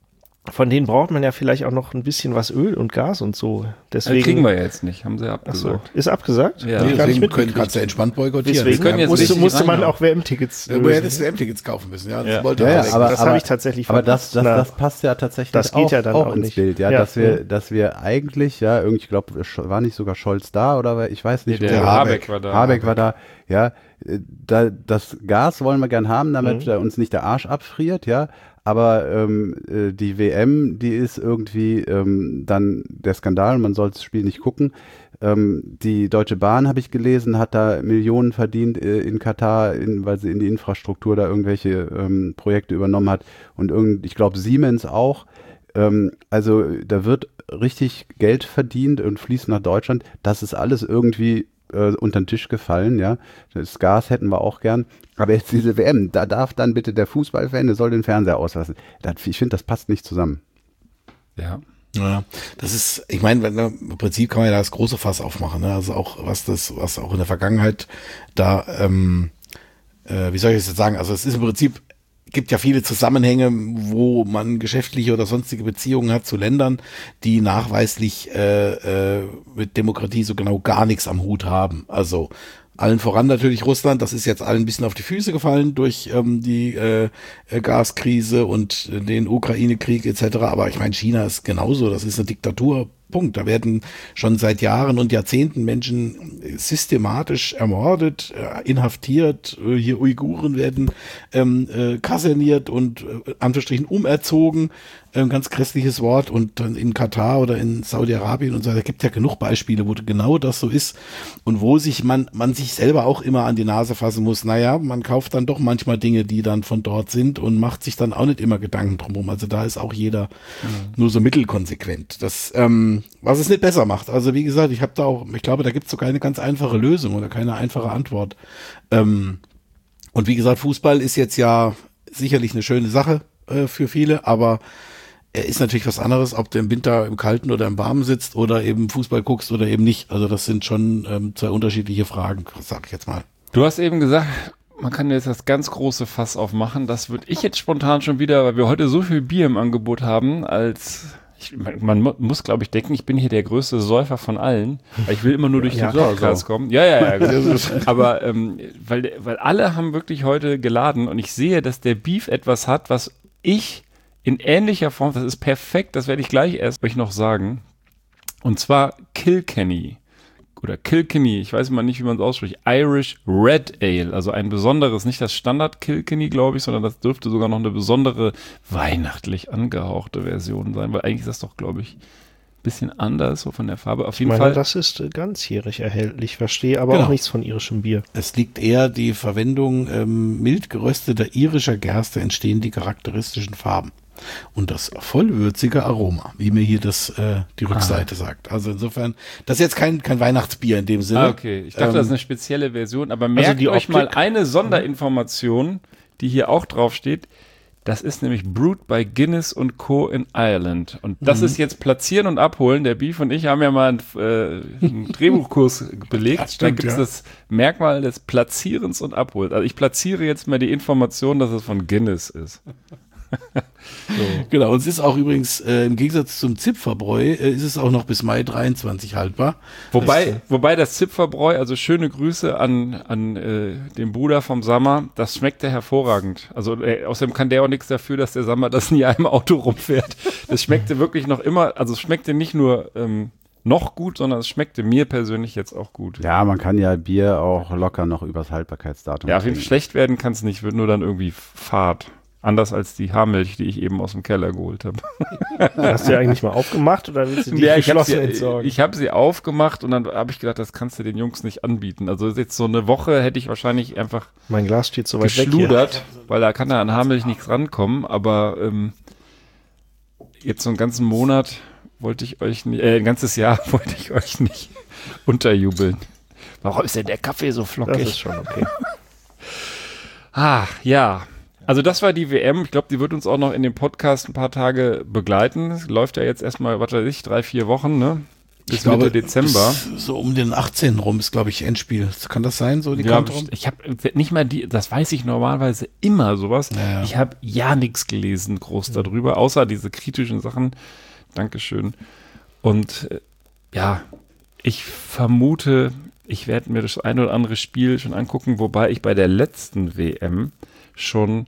S4: von denen braucht man ja vielleicht auch noch ein bisschen was Öl und Gas und so.
S3: Das
S4: Deswegen
S3: kriegen wir ja jetzt nicht, haben sie ja
S4: Ach so,
S3: abgesagt.
S4: ist abgesagt?
S3: Ja.
S4: Hab ich gar nicht
S6: Deswegen können,
S4: mitgekriegt.
S6: kannst du entspannt boykottieren.
S4: Deswegen
S3: können jetzt
S4: musste,
S3: richtig
S4: musste man
S3: reinhauen.
S4: auch W M-Tickets
S6: Ja, du
S4: lösen.
S6: hättest W M-Tickets kaufen müssen, ja. Das
S3: Ja.
S6: wollte
S5: Ja,
S6: er
S5: ja,
S6: weg.
S5: aber-
S4: Das habe ich tatsächlich
S5: Aber das, das,
S4: Na,
S5: das passt ja tatsächlich
S4: Das geht
S5: auch,
S4: ja dann
S5: auch
S4: auch
S5: ins
S4: nicht.
S5: Bild, ja,
S4: Ja.
S5: dass wir, dass wir eigentlich, ja, irgendwie, ich glaube, war nicht sogar Scholz da oder ich weiß nicht,
S3: Der,
S5: wo-
S3: der
S6: Habeck.
S3: Habeck war da.
S5: Habeck war da, ja, äh, da, das Gas wollen wir gern haben, damit
S4: Mhm.
S5: äh, uns nicht der Arsch abfriert, ja, aber ähm, äh, die W M, die ist irgendwie ähm, dann der Skandal, man soll das Spiel nicht gucken. Ähm, die Deutsche Bahn, habe ich gelesen, hat da Millionen verdient äh, in Katar, in, weil sie in die Infrastruktur da irgendwelche ähm, Projekte übernommen hat und irgend, ich glaube Siemens auch. Ähm, also da wird richtig Geld verdient und fließt nach Deutschland. Das ist alles irgendwie äh, unter den Tisch gefallen, ja. Das Gas hätten wir auch gern. Aber jetzt diese W M, da darf dann bitte der Fußballfan, der soll den Fernseher auslassen. Das, ich finde, das passt nicht zusammen.
S3: Ja.
S6: Ja, das ist, ich meine, wenn, im Prinzip kann man ja das große Fass aufmachen, ne? Also auch, was das, was auch in der Vergangenheit da, ähm, äh, wie soll ich das jetzt sagen? Also es ist im Prinzip, gibt ja viele Zusammenhänge, wo man geschäftliche oder sonstige Beziehungen hat zu Ländern, die nachweislich äh, äh, mit Demokratie so genau gar nichts am Hut haben. Also allen voran natürlich Russland, das ist jetzt allen ein bisschen auf die Füße gefallen durch ähm, die äh, Gaskrise und äh, den Ukraine-Krieg et cetera. Aber ich meine, China ist genauso, das ist eine Diktatur, Punkt. Da werden schon seit Jahren und Jahrzehnten Menschen systematisch ermordet, äh, inhaftiert, äh, hier Uiguren werden ähm, äh, kaserniert und äh, Anführungsstrichen umerzogen, ein ganz grässliches Wort. Und dann in Katar oder in Saudi-Arabien und so, da gibt ja genug Beispiele, wo genau das so ist und wo sich man, man sich selber auch immer an die Nase fassen muss. Naja, man kauft dann doch manchmal Dinge, die dann von dort sind und macht sich dann auch nicht immer Gedanken drumherum. Also da ist auch jeder mhm. nur so mittelkonsequent. Das, ähm, was es nicht besser macht. Also wie gesagt, ich habe da auch, ich glaube, da gibt es so keine ganz einfache Lösung oder keine einfache Antwort. Ähm, und wie gesagt, Fußball ist jetzt ja sicherlich eine schöne Sache äh, für viele, aber er ist natürlich was anderes, ob du im Winter im Kalten oder im Warmen sitzt oder eben Fußball guckst oder eben nicht. Also das sind schon ähm, zwei unterschiedliche Fragen, sag ich jetzt mal.
S3: Du hast eben gesagt, man kann jetzt das ganz große Fass aufmachen. Das würde ich jetzt spontan schon wieder, weil wir heute so viel Bier im Angebot haben, als ich, man, man muss, glaube ich, denken, ich bin hier der größte Säufer von allen. Weil ich will immer nur durch
S4: Ja,
S3: den Podcast so. kommen. Ja, ja, ja. Aber ähm, weil, weil alle haben wirklich heute geladen und ich sehe, dass der Beef etwas hat, was ich in ähnlicher Form, das ist perfekt, das werde ich gleich erst euch noch sagen. Und zwar Kilkenny oder Kilkenny, ich weiß mal nicht, wie man es ausspricht, Irish Red Ale, also ein besonderes, nicht das Standard Kilkenny, glaube ich, sondern das dürfte sogar noch eine besondere weihnachtlich angehauchte Version sein, weil eigentlich ist das doch, glaube ich, ein bisschen anders, so von der Farbe. Auf jeden
S4: Ich meine,
S3: Fall.
S4: das ist äh, ganzjährig erhältlich, verstehe aber
S6: Genau.
S4: auch nichts von irischem Bier.
S6: Es liegt eher die Verwendung ähm, mild gerösteter irischer Gerste entstehen die charakteristischen Farben. Und das vollwürzige Aroma, wie mir hier das äh, die Rückseite ah. sagt. Also insofern, das ist jetzt kein, kein Weihnachtsbier in dem Sinne.
S3: Ah, okay. Ich dachte,
S6: ähm,
S3: das ist eine spezielle Version, aber merkt
S4: die
S3: euch
S4: Optik-
S3: mal eine Sonderinformation, die hier auch drauf steht. Das ist nämlich Brewed by Guinness und Co. in Ireland. Und das
S6: Mhm.
S3: ist jetzt Platzieren und Abholen. Der Beef und ich haben ja mal einen, äh, einen Drehbuchkurs belegt.
S6: Ja, stimmt,
S3: da gibt es
S6: ja.
S3: das Merkmal des Platzierens und Abholens. Also ich platziere jetzt mal die Information, dass es von Guinness ist. So.
S6: Genau, und es ist auch übrigens, äh, im Gegensatz zum Zipferbräu, äh, ist es auch noch bis Mai dreiundzwanzig haltbar.
S3: Wobei,
S6: Das, äh,
S3: wobei das Zipferbräu, also schöne Grüße an, an äh, den Bruder vom Sammer, das schmeckte hervorragend. Also äh, außerdem kann der auch nichts dafür, dass der Sammer das nie im Auto rumfährt. Das schmeckte wirklich noch immer, also es schmeckte nicht nur ähm, noch gut, sondern es schmeckte mir persönlich jetzt auch gut.
S5: Ja, man kann ja Bier auch locker noch übers Haltbarkeitsdatum
S3: Ja, auf jeden Fall
S5: trinken.
S3: schlecht werden kann es nicht, wird nur dann irgendwie fad. Anders als die Haarmilch, die ich eben aus dem Keller geholt habe.
S4: Hast du ja eigentlich mal aufgemacht oder willst du die
S3: Ja, ich habe
S4: geschlossen
S3: sie,
S4: entsorgen?
S3: ich hab sie aufgemacht und dann habe ich gedacht, das kannst du den Jungs nicht anbieten. Also jetzt so eine Woche hätte ich wahrscheinlich einfach
S4: Mein Glas steht so weit weg hier.
S3: geschludert, weil da kann da an Haarmilch nichts rankommen. Aber ähm, jetzt so einen ganzen Monat wollte ich euch nicht, äh, ein ganzes Jahr wollte ich euch nicht unterjubeln. Warum ist denn der Kaffee so
S4: Das
S3: flockig?
S4: ist schon okay.
S3: Ah, ja. Also das war die W M. Ich glaube, die wird uns auch noch in dem Podcast ein paar Tage begleiten. Es läuft ja jetzt erstmal, was weiß ich, drei, vier Wochen, ne? Bis
S6: ich glaube,
S3: Mitte Dezember.
S6: bis so um den achtzehnten rum ist, glaube ich, Endspiel. Kann das sein, so die
S3: Ja,
S6: Kante rum?
S3: ich habe nicht mal die, das weiß ich normalerweise immer sowas.
S6: Ja, ja.
S3: Ich habe ja nichts gelesen groß darüber, außer diese kritischen Sachen. Dankeschön. Und äh, ja, ich vermute, ich werde mir das ein oder andere Spiel schon angucken, wobei ich bei der letzten W M schon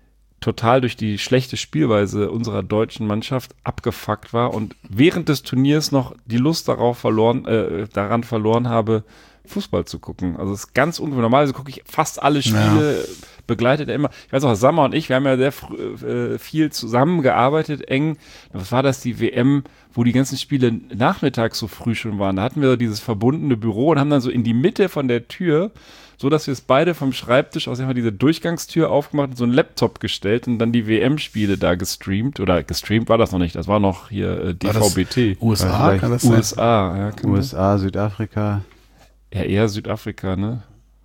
S3: total durch die schlechte Spielweise unserer deutschen Mannschaft abgefuckt war und während des Turniers noch die Lust darauf verloren, äh, daran verloren habe, Fußball zu gucken. Also es ist ganz ungewöhnlich. Normalerweise gucke ich fast alle Spiele, ja. begleitet er immer. Ich weiß auch, Sammer und ich, wir haben ja sehr äh, viel zusammengearbeitet, eng. Was war das, die W M, wo die ganzen Spiele nachmittags so früh schon waren? Da hatten wir dieses verbundene Büro und haben dann so in die Mitte von der Tür, so dass wir es beide vom Schreibtisch aus einfach diese Durchgangstür aufgemacht und so einen Laptop gestellt und dann die W M-Spiele da gestreamt. Oder gestreamt war das noch nicht, das war noch hier äh, D V B T.
S6: U S A,
S5: Vielleicht
S6: kann das
S3: U
S6: sein?
S3: S A, ja. kann
S5: U S A, Südafrika.
S3: Ja, eher Südafrika, ne?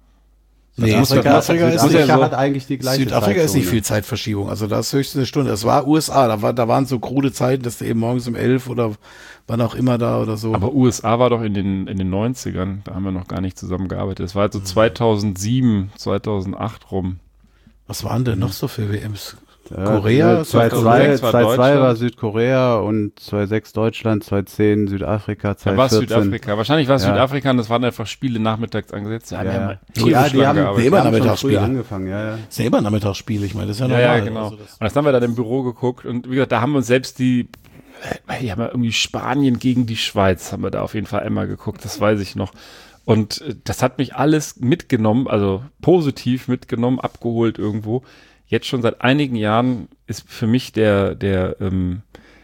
S6: Nee,
S5: Südafrika,
S6: Südafrika ist
S5: Südafrika
S3: ja so-
S5: hat eigentlich die gleiche
S6: Südafrika ist nicht
S5: Zeitzone.
S6: viel Zeitverschiebung, also da ist höchstens eine Stunde. Es war U S A, da, war, da waren so krude Zeiten, dass du eben morgens um elf oder wann auch immer da oder so.
S3: Aber U S A war doch in den, in den neunzigern, da haben wir noch gar nicht zusammengearbeitet. Das war halt so zweitausendsieben, zweitausendacht rum.
S6: Was waren denn noch so für W Ms?
S5: Ja,
S6: Korea?
S5: zwei zwei
S3: zweitausendsechs war
S5: zwei zwei
S3: Deutschland.
S5: war Südkorea und zwei sechs Deutschland, zwei zehn Südafrika,
S3: Da war es
S5: zwei vierzehn.
S3: Südafrika. Wahrscheinlich war es
S5: Ja.
S3: Südafrika und das waren einfach Spiele nachmittags angesetzt. Da haben wir
S5: Ja,
S3: mal
S5: ja.
S3: tierisch
S5: Ja, die
S3: lang
S5: haben,
S3: gearbeitet.
S6: Nee, immer
S5: die haben schon
S6: Nachmittagsspiele.
S5: früh angefangen, ja, ja.
S6: Das ist ja immer Nachmittagsspiele, ich meine, das ist ja
S3: Ja,
S6: normal.
S3: ja, genau.
S6: Also das,
S3: Und das haben wir dann im Büro geguckt und wie gesagt, da haben wir uns selbst die, die haben ja irgendwie Spanien gegen die Schweiz, haben wir da auf jeden Fall einmal geguckt, das weiß ich noch. Und äh, das hat mich alles mitgenommen, also positiv mitgenommen, abgeholt irgendwo. Jetzt schon seit einigen Jahren ist für mich der, der ähm,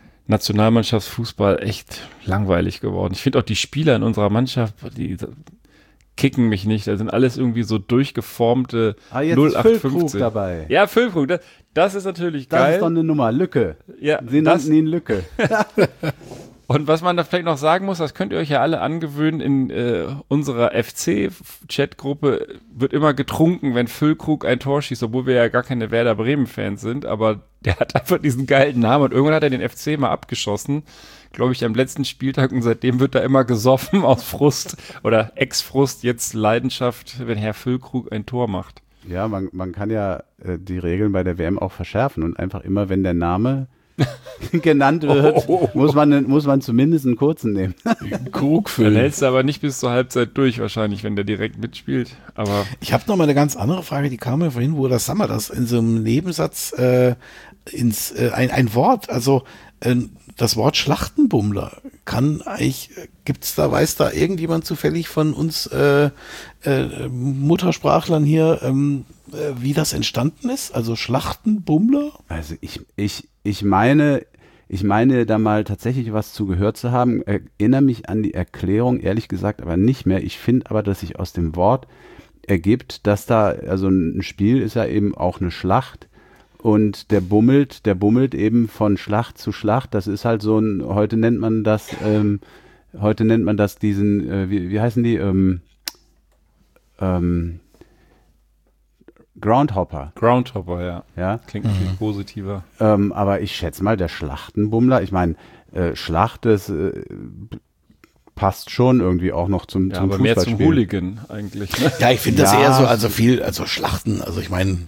S3: Nationalmannschaftsfußball echt langweilig geworden. Ich finde auch die Spieler in unserer Mannschaft, die kicken mich nicht. Das sind alles irgendwie so durchgeformte
S5: Ah, jetzt
S3: null
S5: ist
S3: acht
S5: Füllkrug
S3: fünfzehn.
S5: dabei.
S3: Ja, Füllkrug, das, das ist natürlich
S5: Das
S3: geil.
S5: ist doch eine Nummer, Lücke.
S3: ja,
S5: Sie
S3: das,
S5: nannten ihn Lücke.
S3: Und was man da vielleicht noch sagen muss, das könnt ihr euch ja alle angewöhnen, in äh, unserer F C-Chatgruppe wird immer getrunken, wenn Füllkrug ein Tor schießt, obwohl wir ja gar keine Werder Bremen-Fans sind, aber der hat einfach diesen geilen Namen und irgendwann hat er den F C mal abgeschossen, glaube ich, am letzten Spieltag und seitdem wird da immer gesoffen aus Frust oder Ex-Frust, jetzt Leidenschaft, wenn Herr Füllkrug ein Tor macht.
S5: Ja, man, man kann ja äh, die Regeln bei der W M auch verschärfen und einfach immer, wenn der Name genannt wird, oh, oh, oh. muss man muss man zumindest einen kurzen nehmen.
S3: Krugfüllen. Dann hältst du aber nicht bis zur Halbzeit durch wahrscheinlich, wenn der direkt mitspielt. Aber
S6: ich habe noch mal eine ganz andere Frage, die kam mir vorhin, wo das Sammer das in so einem Nebensatz äh, ins äh, ein, ein Wort, also äh, das Wort Schlachtenbummler kann eigentlich, gibt's da, weiß da irgendjemand zufällig von uns äh, äh, Muttersprachlern hier, ähm, äh, wie das entstanden ist? Also Schlachtenbummler?
S5: Also ich, ich, ich meine, ich meine da mal tatsächlich was zu gehört zu haben, erinnere mich an die Erklärung, ehrlich gesagt aber nicht mehr. Ich finde aber, dass sich aus dem Wort ergibt, dass da, also ein Spiel ist ja eben auch eine Schlacht. Und der bummelt, der bummelt eben von Schlacht zu Schlacht. Das ist halt so ein, heute nennt man das, ähm, heute nennt man das diesen, äh, wie, wie heißen die, ähm, ähm, Groundhopper.
S3: Groundhopper, ja.
S5: Ja.
S3: Klingt mhm. viel positiver.
S5: Ähm, aber ich schätze mal, der Schlachtenbummler, ich meine, äh, Schlacht, das äh, passt schon irgendwie auch noch zum,
S3: ja,
S5: zum
S3: aber
S5: Fußballspiel.
S3: Mehr zum Hooligan eigentlich. Ne?
S6: Ja, ich finde das
S5: ja.
S6: eher so, also viel, also Schlachten, also ich meine,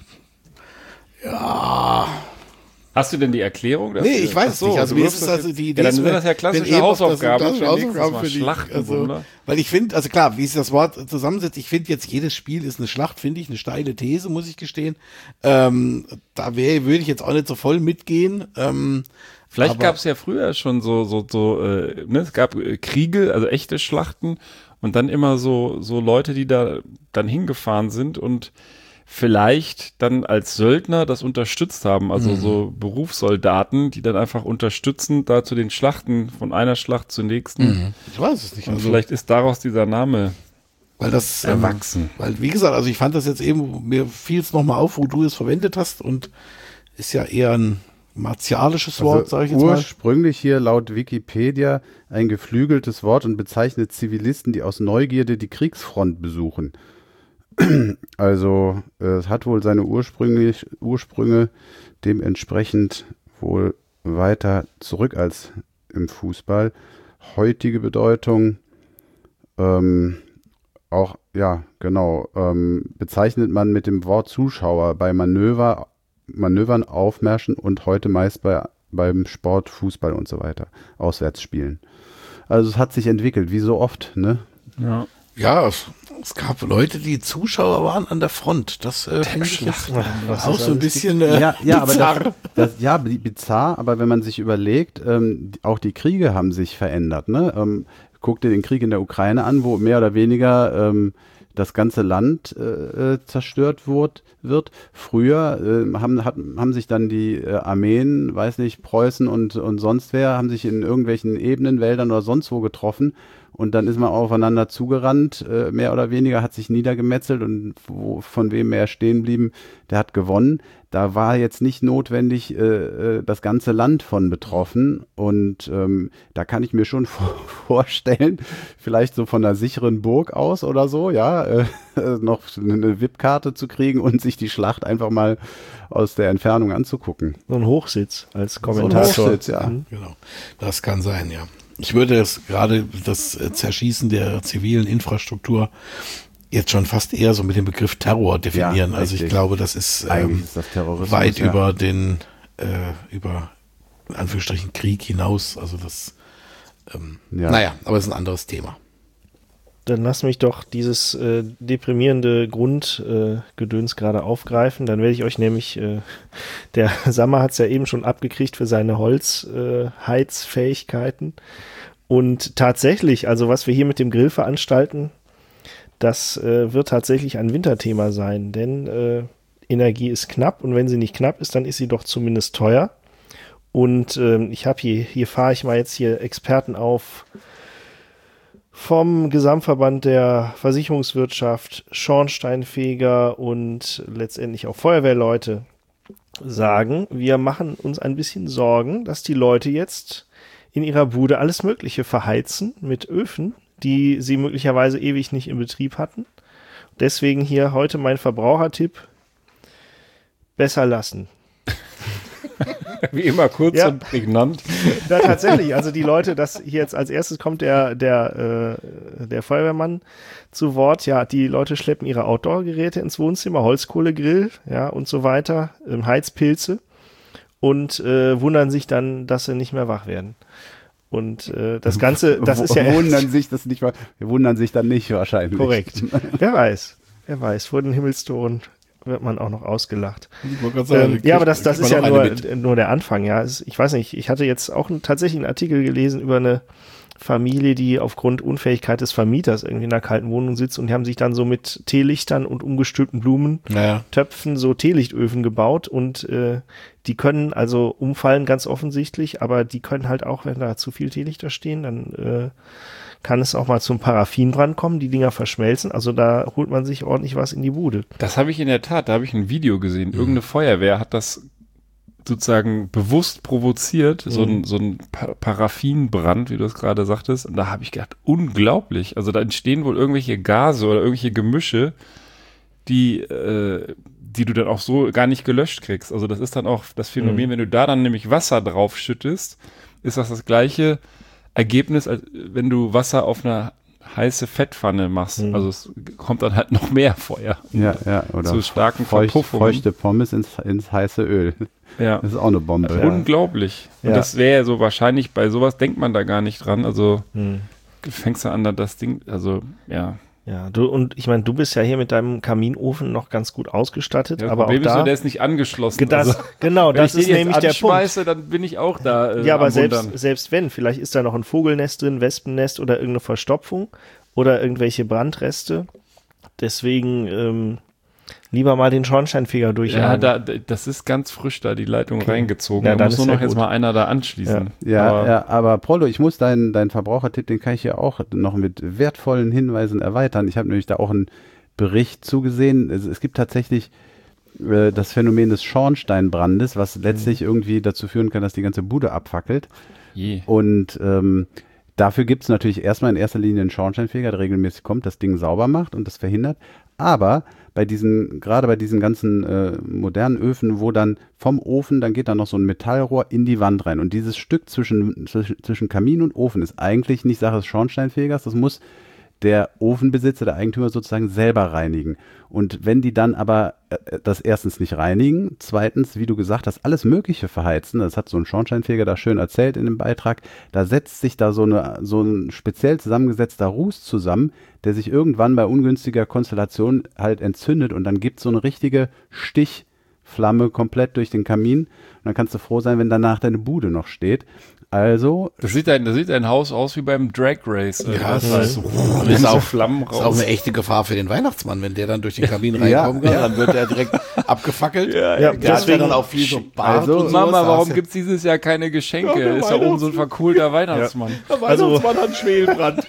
S6: ja.
S3: Hast du denn die Erklärung dafür?
S6: Nee, ich weiß es so, nicht. Also mir ist es also die Idee,
S3: ja, dann sind das ja klassische Hausaufgaben.
S6: Das, das Hausaufgaben für die, also, weil ich finde, also klar, wie sich das Wort zusammensetzt, ich finde jetzt jedes Spiel ist eine Schlacht, finde ich, eine steile These, muss ich gestehen. Ähm, da wäre, würde ich jetzt auch nicht so voll mitgehen. Ähm,
S3: Vielleicht gab es ja früher schon so, so, so, äh, ne, es gab äh, Kriege, also echte Schlachten und dann immer so, so Leute, die da dann hingefahren sind und vielleicht dann als Söldner das unterstützt haben, also mhm. so Berufssoldaten, die dann einfach unterstützen, da zu den Schlachten, von einer Schlacht zur nächsten.
S6: Mhm. Ich weiß es nicht.
S3: Und also, vielleicht ist daraus dieser Name
S6: weil das
S3: erwachsen.
S6: Ähm, weil, wie gesagt, also ich fand das jetzt eben, mir fiel es nochmal auf, wo du es verwendet hast und ist ja eher ein martialisches Wort, also sage ich jetzt
S5: ursprünglich
S6: mal.
S5: Ursprünglich hier laut Wikipedia ein geflügeltes Wort und bezeichnet Zivilisten, die aus Neugierde die Kriegsfront besuchen. Also es hat wohl seine ursprünglich, Ursprünge dementsprechend wohl weiter zurück als im Fußball. Heutige Bedeutung, ähm, auch, ja, genau, ähm, bezeichnet man mit dem Wort Zuschauer bei Manöver, Manövern, Aufmärschen und heute meist bei, beim Sport, Fußball und so weiter, Auswärtsspielen. Also es hat sich entwickelt, wie so oft, ne?
S3: Ja.
S6: Ja, es, es gab Leute, die Zuschauer waren an der Front. Das äh, finde ich jetzt auch so ein bisschen äh,
S5: ja, ja,
S6: bizarr.
S5: Aber das, das, ja, bizarr, aber wenn man sich überlegt, ähm, auch die Kriege haben sich verändert. Ne? Ähm, guck dir den Krieg in der Ukraine an, wo mehr oder weniger ähm, das ganze Land äh, zerstört wird. wird. Früher äh, haben, hat, haben sich dann die äh, Armeen, weiß nicht, Preußen und, und sonst wer, haben sich in irgendwelchen Ebenen, Wäldern oder sonst wo getroffen. Und dann ist man aufeinander zugerannt, äh, mehr oder weniger, hat sich niedergemetzelt und wo, von wem mehr stehen blieben, der hat gewonnen. Da war jetzt nicht notwendig äh, das ganze Land von betroffen. Und ähm, da kann ich mir schon vor- vorstellen, vielleicht so von einer sicheren Burg aus oder so, ja, äh, noch eine V I P-Karte zu kriegen und sich die Schlacht einfach mal aus der Entfernung anzugucken.
S4: So ein Hochsitz als Kommentator.
S5: So ein Hochsitz, ja.
S6: Mhm. Genau, das kann sein, ja. Ich würde es gerade das Zerschießen der zivilen Infrastruktur jetzt schon fast eher so mit dem Begriff Terror definieren. Ja, also ich glaube, das ist, ähm,
S5: ist das Terrorismus,
S6: weit
S5: ja.
S6: über den, äh, über in Anführungsstrichen Krieg hinaus. Also das, ähm,
S5: ja.
S6: naja, aber es ist ein anderes Thema.
S4: Dann lass mich doch dieses äh, deprimierende Grundgedöns äh, gerade aufgreifen. Dann werde ich euch nämlich, äh, der Sammer hat es ja eben schon abgekriegt für seine Holzheizfähigkeiten. Äh, Und tatsächlich, also was wir hier mit dem Grill veranstalten, das äh, wird tatsächlich ein Winterthema sein. Denn äh, Energie ist knapp und wenn sie nicht knapp ist, dann ist sie doch zumindest teuer. Und äh, ich habe hier, hier fahre ich mal jetzt hier Experten auf vom Gesamtverband der Versicherungswirtschaft, Schornsteinfeger und letztendlich auch Feuerwehrleute sagen, wir machen uns ein bisschen Sorgen, dass die Leute jetzt in ihrer Bude alles Mögliche verheizen mit Öfen, die sie möglicherweise ewig nicht in Betrieb hatten. Deswegen hier heute mein Verbrauchertipp: besser lassen.
S3: Wie immer kurz
S4: Ja.
S3: und prägnant.
S4: Ja, tatsächlich. Also die Leute, das hier jetzt als erstes kommt der, der, äh, der Feuerwehrmann zu Wort. Ja, die Leute schleppen ihre Outdoor-Geräte ins Wohnzimmer, Holzkohlegrill, ja, und so weiter, ähm, Heizpilze und äh, wundern sich dann, dass sie nicht mehr wach werden. Und äh, das Ganze, das ist ja
S5: wundern sich das nicht, wir wundern sich dann nicht wahrscheinlich.
S4: korrekt. Wer weiß, wer weiß, vor den Himmelstoren wird man auch noch ausgelacht.
S6: Ich wollte gerade sagen,
S4: Ähm, ja, aber das, das
S6: kriegt
S4: ist
S6: man
S4: ja
S6: noch
S4: nur,
S6: eine mit.
S4: nur der Anfang, ja. Es, ich weiß nicht, ich hatte jetzt auch einen, tatsächlich einen Artikel gelesen über eine Familie, die aufgrund Unfähigkeit des Vermieters irgendwie in einer kalten Wohnung sitzt und die haben sich dann so mit Teelichtern und umgestülpten Blumentöpfen
S6: Naja.
S4: so Teelichtöfen gebaut und äh, die können also umfallen ganz offensichtlich, aber die können halt auch, wenn da zu viel Teelichter stehen, dann äh, kann es auch mal zum Paraffinbrand kommen, die Dinger verschmelzen, also da holt man sich ordentlich was in die Bude.
S3: Das habe ich in der Tat, da habe ich ein Video gesehen. Irgendeine Feuerwehr hat das sozusagen bewusst provoziert, so ein, so ein Pa- Paraffinbrand, wie du es gerade sagtest. Und da habe ich gedacht, unglaublich. Also da entstehen wohl irgendwelche Gase oder irgendwelche Gemische, die, äh, die du dann auch so gar nicht gelöscht kriegst. Also das ist dann auch das Phänomen, wenn du da dann nämlich Wasser drauf schüttest, ist das das gleiche Ergebnis, als wenn du Wasser auf eine heiße Fettpfanne machst.
S4: Mhm.
S3: Also es kommt dann halt noch mehr Feuer.
S5: Ja, ja, oder
S3: Zu starken
S5: feucht,
S3: Verpuffungen.
S5: feuchte Pommes ins, ins heiße Öl.
S3: Ja.
S5: Das ist auch eine Bombe.
S3: Ja. Unglaublich. Und
S4: Ja.
S3: das wäre ja so wahrscheinlich, bei sowas denkt man da gar nicht dran. Also
S4: Hm.
S3: fängst du an, da das Ding, also ja.
S4: Ja, du und ich meine, du bist ja hier mit deinem Kaminofen noch ganz gut ausgestattet,
S3: Das
S4: aber
S3: Problem
S4: auch
S3: ist
S4: da,
S3: nur, der ist nicht angeschlossen.
S4: das,
S3: also,
S4: genau,
S3: wenn
S4: das
S3: ich
S4: ist
S3: den
S4: nämlich
S3: jetzt
S4: der Punkt.
S3: anschmeiße, dann bin ich auch da äh,
S4: Ja, aber
S3: am
S4: selbst,
S3: Wundern.
S4: selbst wenn, vielleicht ist da noch ein Vogelnest drin, Wespennest oder irgendeine Verstopfung oder irgendwelche Brandreste. Deswegen ähm, lieber mal den Schornsteinfeger
S3: Ja,
S4: durchjagen.
S3: da, das ist ganz frisch da, die Leitung reingezogen.
S4: Ja,
S3: da
S4: dann
S3: muss
S4: ist
S3: nur
S4: ja
S3: noch jetzt
S4: gut.
S3: mal einer da anschließen.
S5: Ja,
S3: aber,
S5: ja, aber Prollo, ich muss deinen, deinen Verbrauchertipp, den kann ich ja auch noch mit wertvollen Hinweisen erweitern. Ich habe nämlich da auch einen Bericht zugesehen. Es, es gibt tatsächlich äh, das Phänomen des Schornsteinbrandes, was letztlich irgendwie dazu führen kann, dass die ganze Bude abfackelt.
S3: Je.
S5: Und ähm, dafür gibt es natürlich erstmal in erster Linie einen Schornsteinfeger, der regelmäßig kommt, das Ding sauber macht und das verhindert. Aber bei diesen, gerade bei diesen ganzen äh, modernen Öfen, wo dann vom Ofen, dann geht da noch so ein Metallrohr in die Wand rein. Und dieses Stück zwischen, zwischen, zwischen Kamin und Ofen ist eigentlich nicht Sache des Schornsteinfegers, das muss der Ofenbesitzer, der Eigentümer sozusagen selber reinigen. Und wenn die dann aber äh, das erstens nicht reinigen, zweitens, wie du gesagt hast, alles Mögliche verheizen, das hat so ein Schornsteinfeger da schön erzählt in dem Beitrag, da setzt sich da so, eine, so ein speziell zusammengesetzter Ruß zusammen, der sich irgendwann bei ungünstiger Konstellation halt entzündet und dann gibt es so eine richtige Stichflamme komplett durch den Kamin und dann kannst du froh sein, wenn danach deine Bude noch steht. Also
S3: Das sieht, ein, das sieht ein Haus aus wie beim Drag Race.
S6: Ja,
S3: das
S6: das
S3: heißt,
S6: ist,
S3: so,
S6: ist, auch,
S3: Flammen
S6: ist auch
S3: raus.
S6: eine echte Gefahr für den Weihnachtsmann, wenn der dann durch den Kamin
S5: Ja,
S6: reinkommen kann,
S5: ja.
S6: dann wird er direkt abgefackelt.
S4: Ja,
S6: Der hat ja
S4: deswegen-
S6: dann auch viel so Bart
S5: Also,
S6: und sowas.
S3: Mama,
S6: Da
S3: warum
S6: hast du-
S3: gibt's dieses Jahr keine Geschenke?
S6: Ja, der
S3: ist da oben so ein verkohlter Weihnachtsmann.
S6: Der
S4: Also-
S6: Weihnachtsmann hat einen Schwelbrand.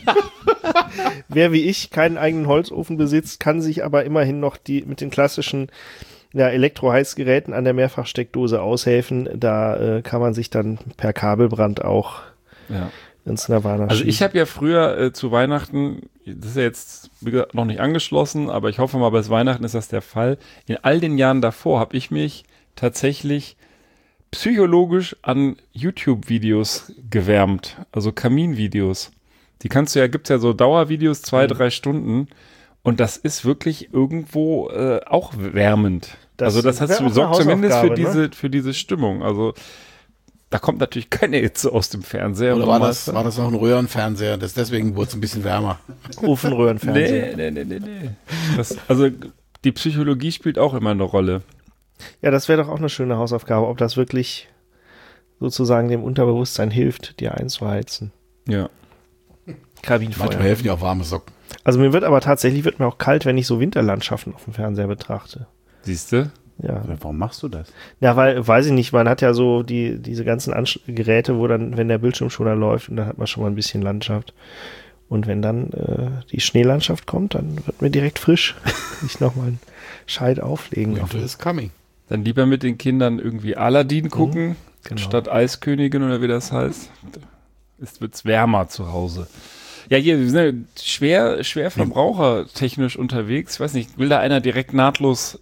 S4: Wer wie ich keinen eigenen Holzofen besitzt, kann sich aber immerhin noch die mit den klassischen ja, Elektroheizgeräten an der Mehrfachsteckdose aushelfen. Da äh, kann man sich dann per Kabelbrand auch
S3: Ja.
S4: ins Nirvana
S3: Also ich
S4: schießen.
S3: habe ja früher äh, zu Weihnachten, das ist ja jetzt wie gesagt, noch nicht angeschlossen, aber ich hoffe mal, bis Weihnachten ist das der Fall. In all den Jahren davor habe ich mich tatsächlich psychologisch an YouTube-Videos gewärmt, also Kaminvideos. Die kannst du ja, gibt's ja so Dauervideos, zwei, drei Stunden. Und das ist wirklich irgendwo äh, auch wärmend.
S4: Das
S3: also das
S4: wär
S3: hast
S4: auch
S3: du
S4: eine
S3: sorgt zumindest für
S4: Hausaufgabe, ne?
S3: diese, für diese Stimmung. Also da kommt natürlich keine Hitze aus dem Fernseher.
S6: Oder
S3: wo
S6: war
S3: man-
S6: das, war das noch ein Röhrenfernseher? Das, deswegen wurde es ein bisschen wärmer.
S4: Ofenröhrenfernsehen.
S3: Nee, nee, nee, nee, nee. Das, also die Psychologie spielt auch immer eine Rolle.
S4: Ja, das wäre doch auch eine schöne Hausaufgabe, ob das wirklich sozusagen dem Unterbewusstsein hilft, dir einzuheizen.
S3: Ja.
S4: Kabinenfeuer.
S6: Manchmal helfen ja auch warme Socken.
S4: Also mir wird aber tatsächlich wird mir auch kalt, wenn ich so Winterlandschaften auf dem Fernseher betrachte.
S3: Siehst du?
S4: Ja.
S5: warum machst du das?
S4: Ja, weil, weiß ich nicht, man hat ja so die, diese ganzen Ansch- Geräte, wo dann, wenn der Bildschirmschoner läuft und dann hat man schon mal ein bisschen Landschaft. Und wenn dann äh, die Schneelandschaft kommt, dann wird mir direkt frisch. Kann ich nochmal einen Scheit auflegen.
S6: Winter is coming.
S3: Dann lieber mit den Kindern irgendwie Aladdin gucken,
S4: genau.
S3: statt Eiskönigin oder wie das heißt. es wird wärmer zu Hause. Ja, hier, wir sind ja schwer, schwer verbrauchertechnisch unterwegs. Ich weiß nicht, will da einer direkt nahtlos,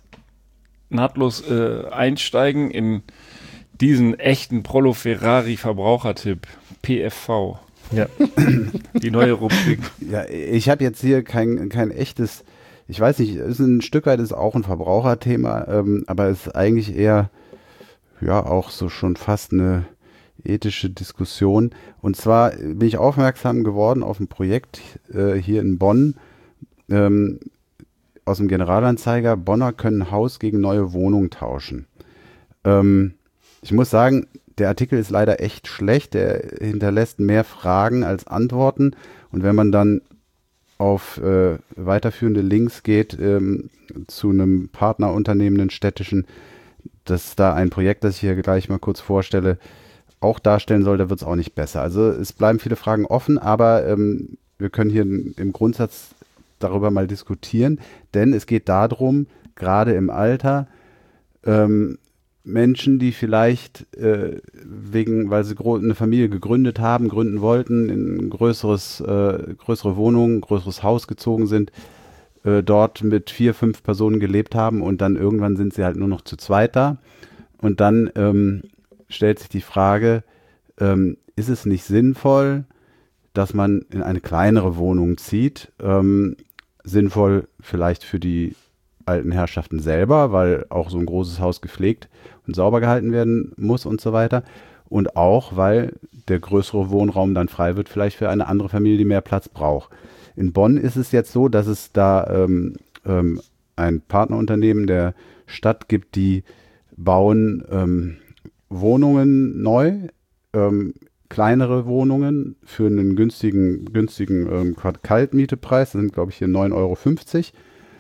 S3: nahtlos äh, einsteigen in diesen echten Prollo Ferrari Verbrauchertipp, P F V.
S4: Ja.
S3: Die neue Rubrik.
S5: Ja, ich habe jetzt hier kein, kein echtes, ich weiß nicht, ist ein Stück weit ist auch ein Verbraucherthema, ähm, aber es ist eigentlich eher, ja, auch so schon fast eine ethische Diskussion. Und zwar bin ich aufmerksam geworden auf ein Projekt äh, hier in Bonn, ähm, aus dem Generalanzeiger, Bonner können Haus gegen neue Wohnung tauschen. Ähm, ich muss sagen, der Artikel ist leider echt schlecht, der hinterlässt mehr Fragen als Antworten. Und wenn man dann auf äh, weiterführende Links geht ähm, zu einem Partnerunternehmen, einen städtischen, das da ein Projekt, das ich hier gleich mal kurz vorstelle, auch darstellen soll, da wird es auch nicht besser. Also es bleiben viele Fragen offen, aber ähm, wir können hier im Grundsatz darüber mal diskutieren, denn es geht darum, gerade im Alter, ähm, Menschen, die vielleicht äh, wegen, weil sie gro- eine Familie gegründet haben, gründen wollten, in ein größeres, äh, größere Wohnung, größeres Haus gezogen sind, äh, dort mit vier, fünf Personen gelebt haben und dann irgendwann sind sie halt nur noch zu zweit da. Und dann ähm, stellt sich die Frage, ähm, ist es nicht sinnvoll, dass man in eine kleinere Wohnung zieht? Ähm, sinnvoll vielleicht für die alten Herrschaften selber, weil auch so ein großes Haus gepflegt und sauber gehalten werden muss und so weiter. Und auch, weil der größere Wohnraum dann frei wird, vielleicht für eine andere Familie, die mehr Platz braucht. In Bonn ist es jetzt so, dass es da ähm, ähm, ein Partnerunternehmen der Stadt gibt, die bauen ähm, Wohnungen neu, ähm, kleinere Wohnungen für einen günstigen, günstigen ähm, Kaltmietepreis. Das sind, glaube ich, hier neun Euro fünfzig.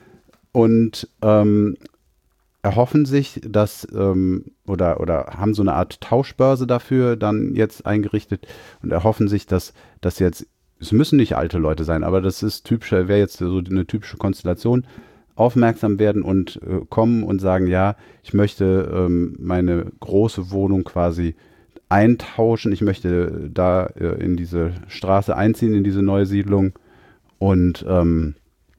S5: Und ähm, erhoffen sich, dass ähm, oder, oder haben so eine Art Tauschbörse dafür dann jetzt eingerichtet und erhoffen sich, dass das jetzt, es müssen nicht alte Leute sein, aber das ist typisch, wäre jetzt so eine typische Konstellation, aufmerksam werden und äh, kommen und sagen, ja, ich möchte ähm, meine große Wohnung quasi eintauschen, ich möchte da äh, in diese Straße einziehen, in diese neue Siedlung und ähm,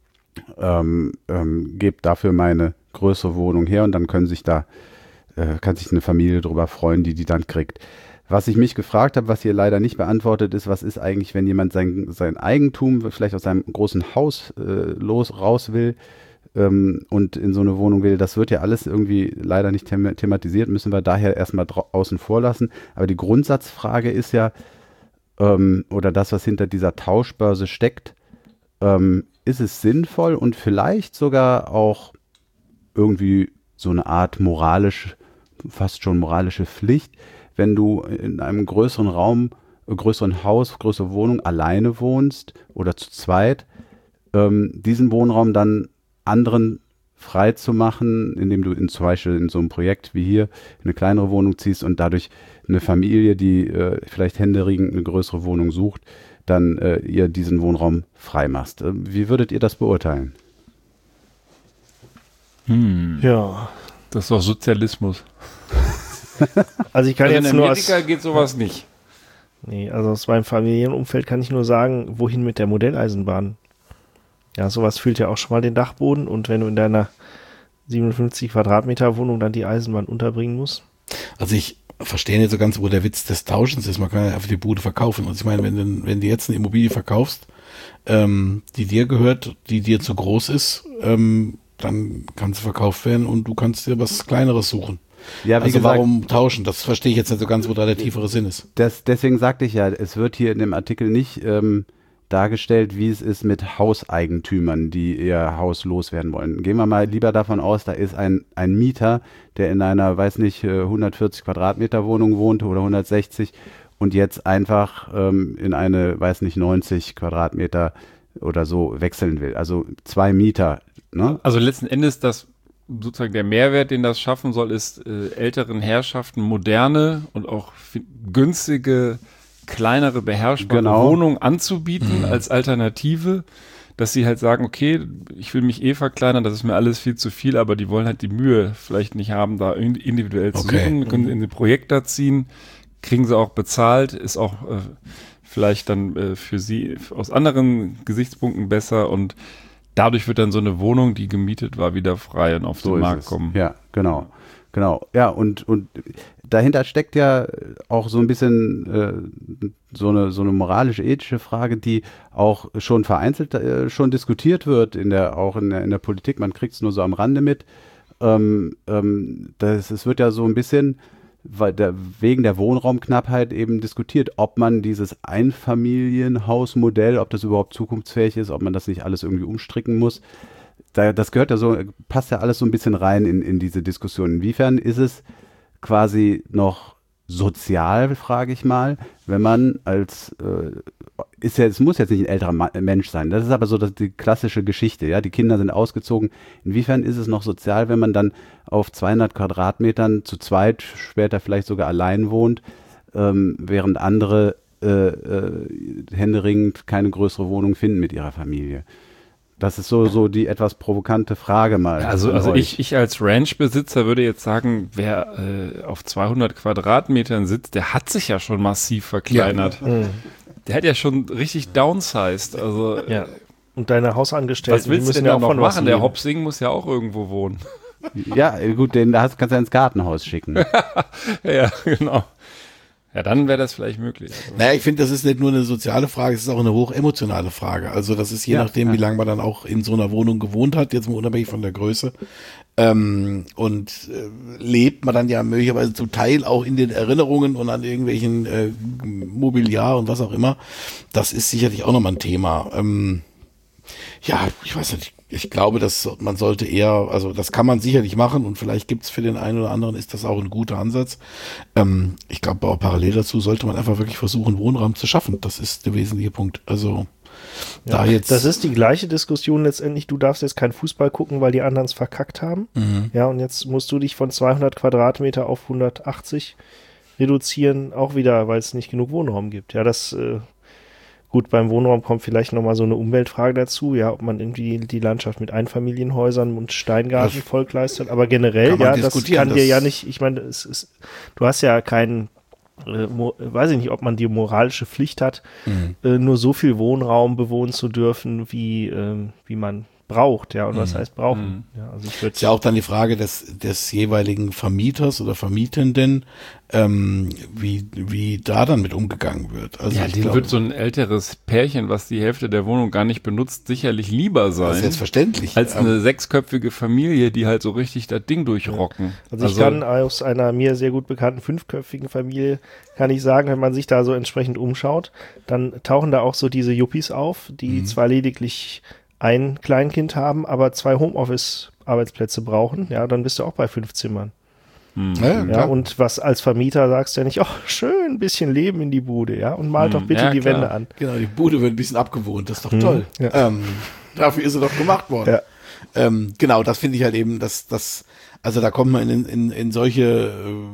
S5: ähm, ähm, gebe dafür meine größere Wohnung her und dann können sich da, äh, kann sich eine Familie drüber freuen, die die dann kriegt. Was ich mich gefragt habe, was hier leider nicht beantwortet ist, was ist eigentlich, wenn jemand sein, sein Eigentum vielleicht aus seinem großen Haus äh, los raus will ähm, und in so eine Wohnung will, das wird ja alles irgendwie leider nicht them- thematisiert, müssen wir daher erstmal dra- außen vor lassen. Aber die Grundsatzfrage ist ja, ähm, oder das, was hinter dieser Tauschbörse steckt, ähm, ist es sinnvoll und vielleicht sogar auch irgendwie so eine Art moralisch, fast schon moralische Pflicht, wenn du in einem größeren Raum, größeren Haus, größere Wohnung alleine wohnst oder zu zweit, ähm, diesen Wohnraum dann anderen frei zu machen, indem du in, zum Beispiel in so einem Projekt wie hier eine kleinere Wohnung ziehst und dadurch eine Familie, die äh, vielleicht händeringend eine größere Wohnung sucht, dann äh, ihr diesen Wohnraum frei machst. Äh, wie würdet ihr das beurteilen?
S3: Hm.
S4: Ja.
S3: Das ist doch Sozialismus.
S4: Also ich kann
S3: Also
S4: jetzt
S3: in
S4: nur
S3: Amerika
S4: aus,
S3: geht sowas nicht.
S4: nee, also aus meinem Familienumfeld kann ich nur sagen, wohin mit der Modelleisenbahn? Ja, sowas füllt ja auch schon mal den Dachboden und wenn du in deiner siebenundfünfzig Quadratmeter Wohnung dann die Eisenbahn unterbringen musst.
S6: Also ich verstehe nicht so ganz, wo der Witz des Tauschens ist. Man kann ja einfach die Bude verkaufen. Und ich meine, wenn du, wenn du jetzt eine Immobilie verkaufst, ähm, die dir gehört, die dir zu groß ist, ähm, dann kann sie verkauft werden und du kannst dir was Kleineres suchen.
S5: Ja, wie
S6: also
S5: gesagt,
S6: warum tauschen? Das verstehe ich jetzt nicht so ganz, wo da der tiefere Sinn ist.
S5: Das, deswegen sagte ich ja, es wird hier in dem Artikel nicht ähm, dargestellt, wie es ist mit Hauseigentümern, die ihr Haus loswerden wollen. Gehen wir mal lieber davon aus, da ist ein, ein Mieter, der in einer, weiß nicht, hundertvierzig Quadratmeter Wohnung wohnt oder hundertsechzig und jetzt einfach ähm, in eine, weiß nicht, neunzig Quadratmeter oder so wechseln will. Also zwei Mieter. Ne?
S3: Also letzten Endes das sozusagen der Mehrwert, den das schaffen soll, ist äh, älteren Herrschaften moderne und auch f- günstige, kleinere, beherrschbare
S5: Genau.
S3: Wohnungen anzubieten
S6: Mhm.
S3: als Alternative, dass sie halt sagen, okay, ich will mich eh verkleinern, das ist mir alles viel zu viel, aber die wollen halt die Mühe vielleicht nicht haben, da in- individuell zu
S6: Okay.
S3: suchen, können in ein Projekt da ziehen, kriegen sie auch bezahlt, ist auch äh, vielleicht dann äh, für sie aus anderen Gesichtspunkten besser und dadurch wird dann so eine Wohnung, die gemietet war, wieder frei und auf
S5: So
S3: den
S5: ist
S3: Markt
S5: es.
S3: kommen.
S5: Ja, genau. Genau. Ja, und, und dahinter steckt ja auch so ein bisschen äh, so eine, so eine moralische, ethische Frage, die auch schon vereinzelt äh, schon diskutiert wird, in der, auch in der, in der Politik. Man kriegt es nur so am Rande mit. Ähm, ähm, das, es wird ja so ein bisschen weil der, wegen der Wohnraumknappheit eben diskutiert, ob man dieses Einfamilienhausmodell, ob das überhaupt zukunftsfähig ist, ob man das nicht alles irgendwie umstricken muss. Da, das gehört ja so, passt ja alles so ein bisschen rein in, in diese Diskussion. Inwiefern ist es quasi noch sozial, frage ich mal, wenn man als, äh, ist ja, es muss jetzt nicht ein älterer Ma- Mensch sein, das ist aber so das, die klassische Geschichte, ja, die Kinder sind ausgezogen. Inwiefern ist es noch sozial, wenn man dann auf zweihundert Quadratmetern zu zweit, später vielleicht sogar allein wohnt, ähm, während andere äh, äh, händeringend keine größere Wohnung finden mit ihrer Familie? Das ist so, so die etwas provokante Frage mal.
S3: Ja, also
S5: von
S3: also
S5: euch.
S3: ich, ich als Ranchbesitzer würde jetzt sagen, wer äh, auf zweihundert Quadratmetern sitzt, der hat sich ja schon massiv verkleinert.
S4: Mhm.
S3: Der hat ja schon richtig downsized. Also äh,
S4: Ja. Und deine Hausangestellten,
S3: was willst
S4: die
S3: du denn
S4: müssen ja
S3: da
S4: auch
S3: noch
S4: von was
S3: machen? Der
S4: leben.
S3: Hopsing muss ja auch irgendwo wohnen.
S5: Ja, gut, den da hast- kannst du ins Gartenhaus schicken.
S3: Ja, genau. Ja, dann wäre das vielleicht möglich. Also,
S6: Naja, ich finde, das ist nicht nur eine soziale Frage, es ist auch eine hochemotionale Frage. Also das ist je
S5: Ja,
S6: nachdem,
S5: ja.
S6: wie lange man dann auch in so einer Wohnung gewohnt hat, jetzt mal unabhängig von der Größe. Ähm, und äh, lebt man dann ja möglicherweise zum Teil auch in den Erinnerungen und an irgendwelchen äh, Mobiliar und was auch immer. Das ist sicherlich auch nochmal ein Thema. Ähm, ja, ich weiß nicht. Ich glaube, dass man sollte eher, also das kann man sicherlich machen und vielleicht gibt es für den einen oder anderen, ist das auch ein guter Ansatz. Ähm, ich glaube, auch parallel dazu sollte man einfach wirklich versuchen, Wohnraum zu schaffen. Das ist der wesentliche Punkt. Also da
S4: Ja,
S6: jetzt.
S4: das ist die gleiche Diskussion letztendlich. Du darfst jetzt keinen Fußball gucken, weil die anderen es verkackt haben.
S6: Mhm.
S4: Ja, und jetzt musst du dich von zweihundert Quadratmeter auf hundertachtzig reduzieren, auch wieder, weil es nicht genug Wohnraum gibt. Ja, das, äh, gut, beim Wohnraum kommt vielleicht nochmal so eine Umweltfrage dazu, ja, ob man irgendwie die Landschaft mit Einfamilienhäusern und Steingarten
S6: Das
S4: vollkleistert, aber generell,
S6: kann man
S4: ja, das
S6: diskutieren,
S4: kann dir
S6: das-
S4: ja nicht, ich meine, es ist, du hast ja keinen, äh, mo- weiß ich nicht, ob man die moralische Pflicht hat,
S6: Mhm.
S4: äh, nur so viel Wohnraum bewohnen zu dürfen, wie, ähm, wie man braucht, ja, und was heißt brauchen? Ja, also ich würde
S6: Ist ja auch dann die Frage des, des jeweiligen Vermieters oder Vermietenden, ähm, wie, wie da dann mit umgegangen wird. Also
S3: ja,
S6: ich
S3: dem
S6: glaube,
S3: wird so ein älteres Pärchen, was die Hälfte der Wohnung gar nicht benutzt, sicherlich lieber
S6: das ist
S3: sein,
S6: selbstverständlich.
S3: als
S6: Ähm,
S3: eine sechsköpfige Familie, die halt so richtig das Ding durchrocken.
S4: Also ich kann aus einer mir sehr gut bekannten fünfköpfigen Familie, kann ich sagen, wenn man sich da so entsprechend umschaut, dann tauchen da auch so diese Yuppies auf, die
S6: Mhm.
S4: zwar lediglich ein Kleinkind haben, aber zwei Homeoffice-Arbeitsplätze brauchen. Ja, dann bist du auch bei fünf Zimmern.
S6: ja, ja,
S4: Ja,
S6: klar.
S4: und was als Vermieter sagst du ja nicht, oh, schön, ein bisschen Leben in die Bude, ja, und malt
S3: Hm,
S4: doch bitte
S3: ja,
S4: die
S3: klar.
S4: Wände an.
S6: Genau, die Bude wird ein bisschen abgewohnt, das ist doch toll.
S4: ja.
S6: Ähm, dafür ist sie doch gemacht worden.
S4: Ja.
S6: Ähm, genau, das finde ich halt eben, dass das, also da kommt man in, in, in solche,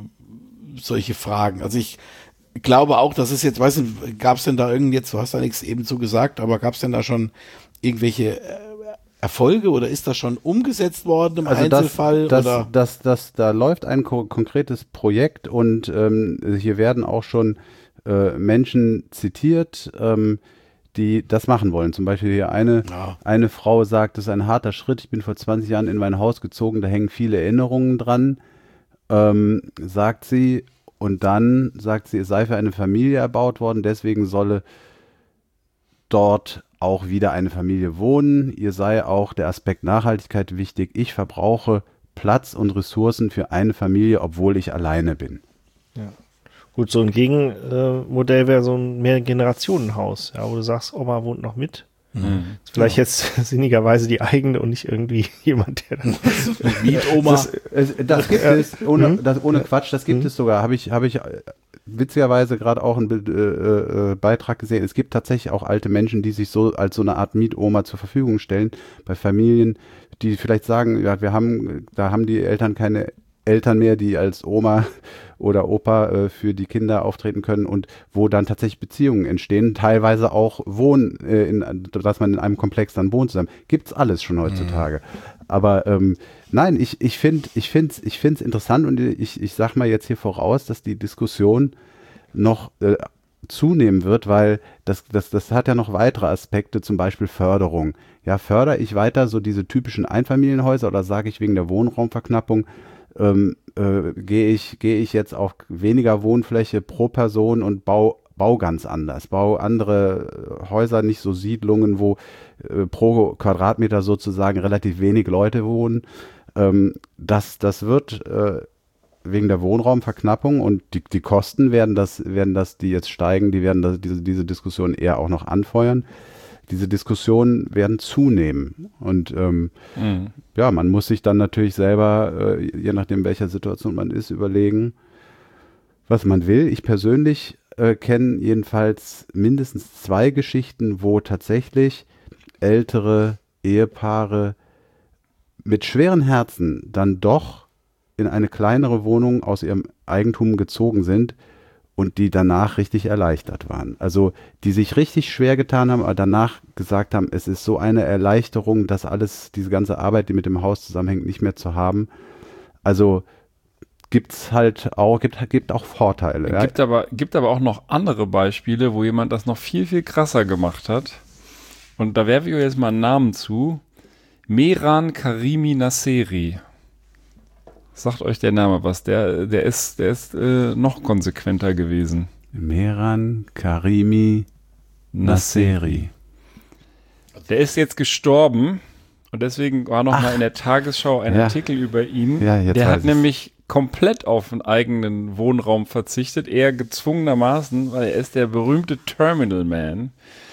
S6: äh, solche Fragen. Also ich glaube auch, das ist jetzt, weißt du, gab es denn da irgend jetzt, du hast da nichts eben zu gesagt, aber gab es denn da schon irgendwelche äh, Erfolge oder ist das schon umgesetzt worden im Einzelfall?
S5: das,
S6: oder?
S5: das, das, da läuft ein ko konkretes Projekt und ähm, hier werden auch schon äh, Menschen zitiert, ähm, die das machen wollen. Zum Beispiel hier eine,
S6: Ja.
S5: eine Frau sagt, das ist ein harter Schritt, ich bin vor zwanzig Jahren in mein Haus gezogen, da hängen viele Erinnerungen dran, ähm, sagt sie. Und dann sagt sie, es sei für eine Familie erbaut worden, deswegen solle dort auch wieder eine Familie wohnen. Ihr sei auch der Aspekt Nachhaltigkeit wichtig. Ich verbrauche Platz und Ressourcen für eine Familie, obwohl ich alleine bin.
S4: Gut, so ein Gegenmodell wäre so ein Mehrgenerationenhaus, ja, wo du sagst, Oma wohnt noch mit.
S3: Mhm.
S4: Vielleicht jetzt sinnigerweise die eigene und nicht irgendwie jemand, der dann
S6: Mietoma.
S5: Das, es- das gibt es, ohne, das, ohne Quatsch, das gibt es sogar. Habe ich, habe ich äh, witzigerweise gerade auch einen Be- äh, äh, Beitrag gesehen. Es gibt tatsächlich auch alte Menschen, die sich so als so eine Art Mietoma zur Verfügung stellen bei Familien, die vielleicht sagen, ja, wir haben, da haben die Eltern keine Eltern mehr, die als Oma oder Opa äh, für die Kinder auftreten können und wo dann tatsächlich Beziehungen entstehen, teilweise auch Wohnen, äh, in, dass man in einem Komplex dann wohnt zusammen. Gibt's alles schon heutzutage. Aber ähm, nein, ich, ich finde ich find's, ich find's interessant und ich, ich sag mal jetzt hier voraus, dass die Diskussion noch äh, zunehmen wird, weil das, das, das hat ja noch weitere Aspekte, zum Beispiel Förderung. Ja, fördere ich weiter so diese typischen Einfamilienhäuser oder sage ich wegen der Wohnraumverknappung, ähm, äh, gehe ich, gehe ich jetzt auf weniger Wohnfläche pro Person und bau, bau ganz anders, bau andere Häuser, nicht so Siedlungen, wo äh, pro Quadratmeter sozusagen relativ wenig Leute wohnen. Ähm, das, das wird äh, wegen der Wohnraumverknappung und die, die Kosten werden das, werden das, die jetzt steigen, die werden das, diese, diese Diskussion eher auch noch anfeuern. Diese Diskussionen werden zunehmen und ähm, mhm. ja, man muss sich dann natürlich selber, äh, je nachdem welcher Situation man ist, überlegen, was man will. Ich persönlich äh, kenne jedenfalls mindestens zwei Geschichten, wo tatsächlich ältere Ehepaare mit schweren Herzen dann doch in eine kleinere Wohnung aus ihrem Eigentum gezogen sind und die danach richtig erleichtert waren. Also die sich richtig schwer getan haben, aber danach gesagt haben, es ist so eine Erleichterung, das alles, diese ganze Arbeit, die mit dem Haus zusammenhängt, nicht mehr zu haben. Also gibt es halt auch, gibt, gibt auch Vorteile.
S3: Ja. Gibt aber, gibt aber auch noch andere Beispiele, wo jemand das noch viel, viel krasser gemacht hat. Und da werfe ich euch jetzt mal einen Namen zu. Mehran Karimi Nasseri. Sagt euch der Name was? Der, der ist, der ist äh, noch konsequenter gewesen.
S5: Mehran Karimi Nasseri.
S3: Der ist jetzt gestorben und deswegen war noch Ach. mal in der Tagesschau ein ja. Artikel über ihn.
S5: Ja, jetzt
S3: der hat
S5: ich's.
S3: nämlich komplett auf einen eigenen Wohnraum verzichtet, eher gezwungenermaßen, weil er ist der berühmte Terminal Man,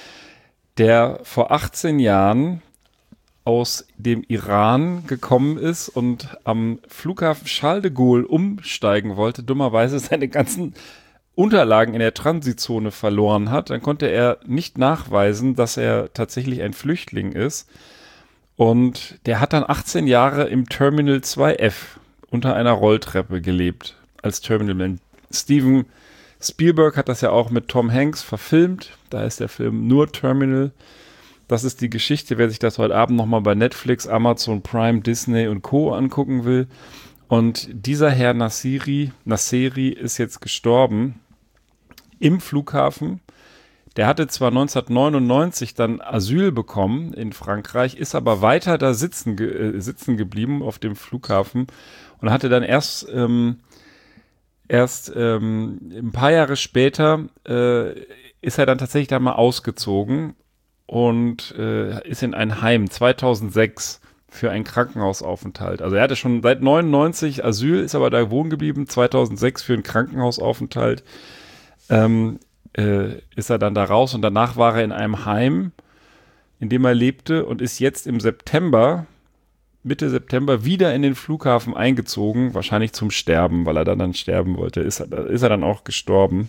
S3: der vor achtzehn Jahren aus dem Iran gekommen ist und am Flughafen Charles de Gaulle umsteigen wollte, dummerweise seine ganzen Unterlagen in der Transitzone verloren hat. Dann konnte er nicht nachweisen, dass er tatsächlich ein Flüchtling ist. Und der hat dann achtzehn Jahre im Terminal zwei F unter einer Rolltreppe gelebt als Terminalman. Steven Spielberg hat das ja auch mit Tom Hanks verfilmt. Da ist der Film nur Terminal. Das ist die Geschichte, wer sich das heute Abend nochmal bei Netflix, Amazon Prime, Disney und Co. angucken will. Und dieser Herr Nasseri, Nasseri ist jetzt gestorben im Flughafen. Der hatte zwar neunzehnhundertneunundneunzig dann Asyl bekommen in Frankreich, ist aber weiter da sitzen, ge- äh, sitzen geblieben auf dem Flughafen und hatte dann erst, ähm, erst ähm, ein paar Jahre später äh, ist er dann tatsächlich da mal ausgezogen und äh, ist in ein Heim zweitausendsechs für einen Krankenhausaufenthalt. Also er hatte schon seit neunundneunzig Asyl, ist aber da wohnen geblieben, zweitausendsechs für einen Krankenhausaufenthalt ähm, äh, ist er dann da raus und danach war er in einem Heim, in dem er lebte und ist jetzt im September, Mitte September wieder in den Flughafen eingezogen, wahrscheinlich zum Sterben, weil er dann, dann sterben wollte, ist er, ist er dann auch gestorben.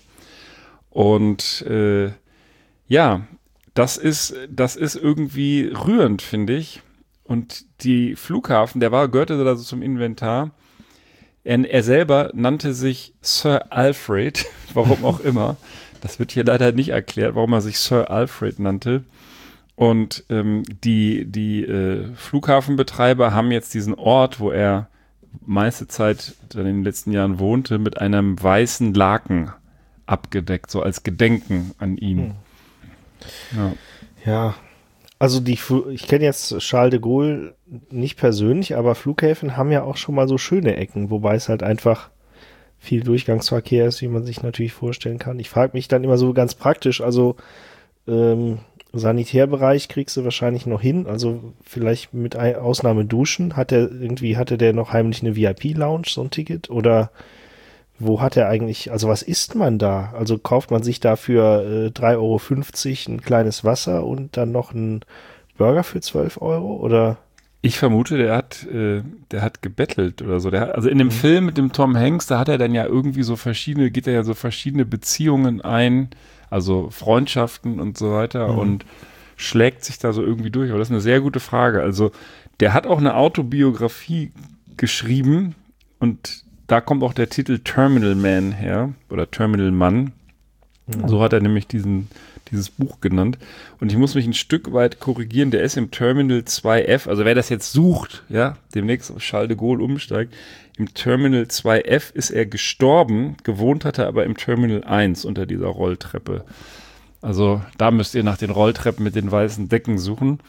S3: Und äh, ja, Das ist, das ist irgendwie rührend, finde ich. Und die Flughafen, der war, gehörte da so zum Inventar. Er, er selber nannte sich Sir Alfred, warum auch immer. Das wird hier leider nicht erklärt, warum er sich Sir Alfred nannte. Und ähm, die, die äh, Flughafenbetreiber haben jetzt diesen Ort, wo er meiste Zeit dann in den letzten Jahren wohnte, mit einem weißen Laken abgedeckt, so als Gedenken an ihn. Hm. Ja.
S4: ja, also die, ich kenne jetzt Charles de Gaulle nicht persönlich, aber Flughäfen haben ja auch schon mal so schöne Ecken, wobei es halt einfach viel Durchgangsverkehr ist, wie man sich natürlich vorstellen kann. Ich frage mich dann immer so ganz praktisch, also ähm, Sanitärbereich kriegst du wahrscheinlich noch hin, also vielleicht mit Ausnahme Duschen. Hat der irgendwie, hatte der noch heimlich eine V I P-Lounge, so ein Ticket? Oder wo hat er eigentlich, also was isst man da? Also kauft man sich da für äh, drei Euro fünfzig ein kleines Wasser und dann noch einen Burger für zwölf Euro? Oder?
S3: Ich vermute, der hat, äh, der hat gebettelt oder so. Der hat, also in dem mhm. Film mit dem Tom Hanks, da hat er dann ja irgendwie so verschiedene, geht er ja so verschiedene Beziehungen ein, also Freundschaften und so weiter mhm. und schlägt sich da so irgendwie durch. Aber das ist eine sehr gute Frage. Also der hat auch eine Autobiografie geschrieben und da kommt auch der Titel Terminal Man her oder Terminal Mann. Mhm. So hat er nämlich diesen, dieses Buch genannt. Und ich muss mich ein Stück weit korrigieren, der ist im Terminal zwei F, also wer das jetzt sucht, ja, demnächst auf Charles de Gaulle umsteigt, im Terminal zwei F ist er gestorben, gewohnt hat er aber im Terminal eins unter dieser Rolltreppe. Also da müsst ihr nach den Rolltreppen mit den weißen Decken suchen.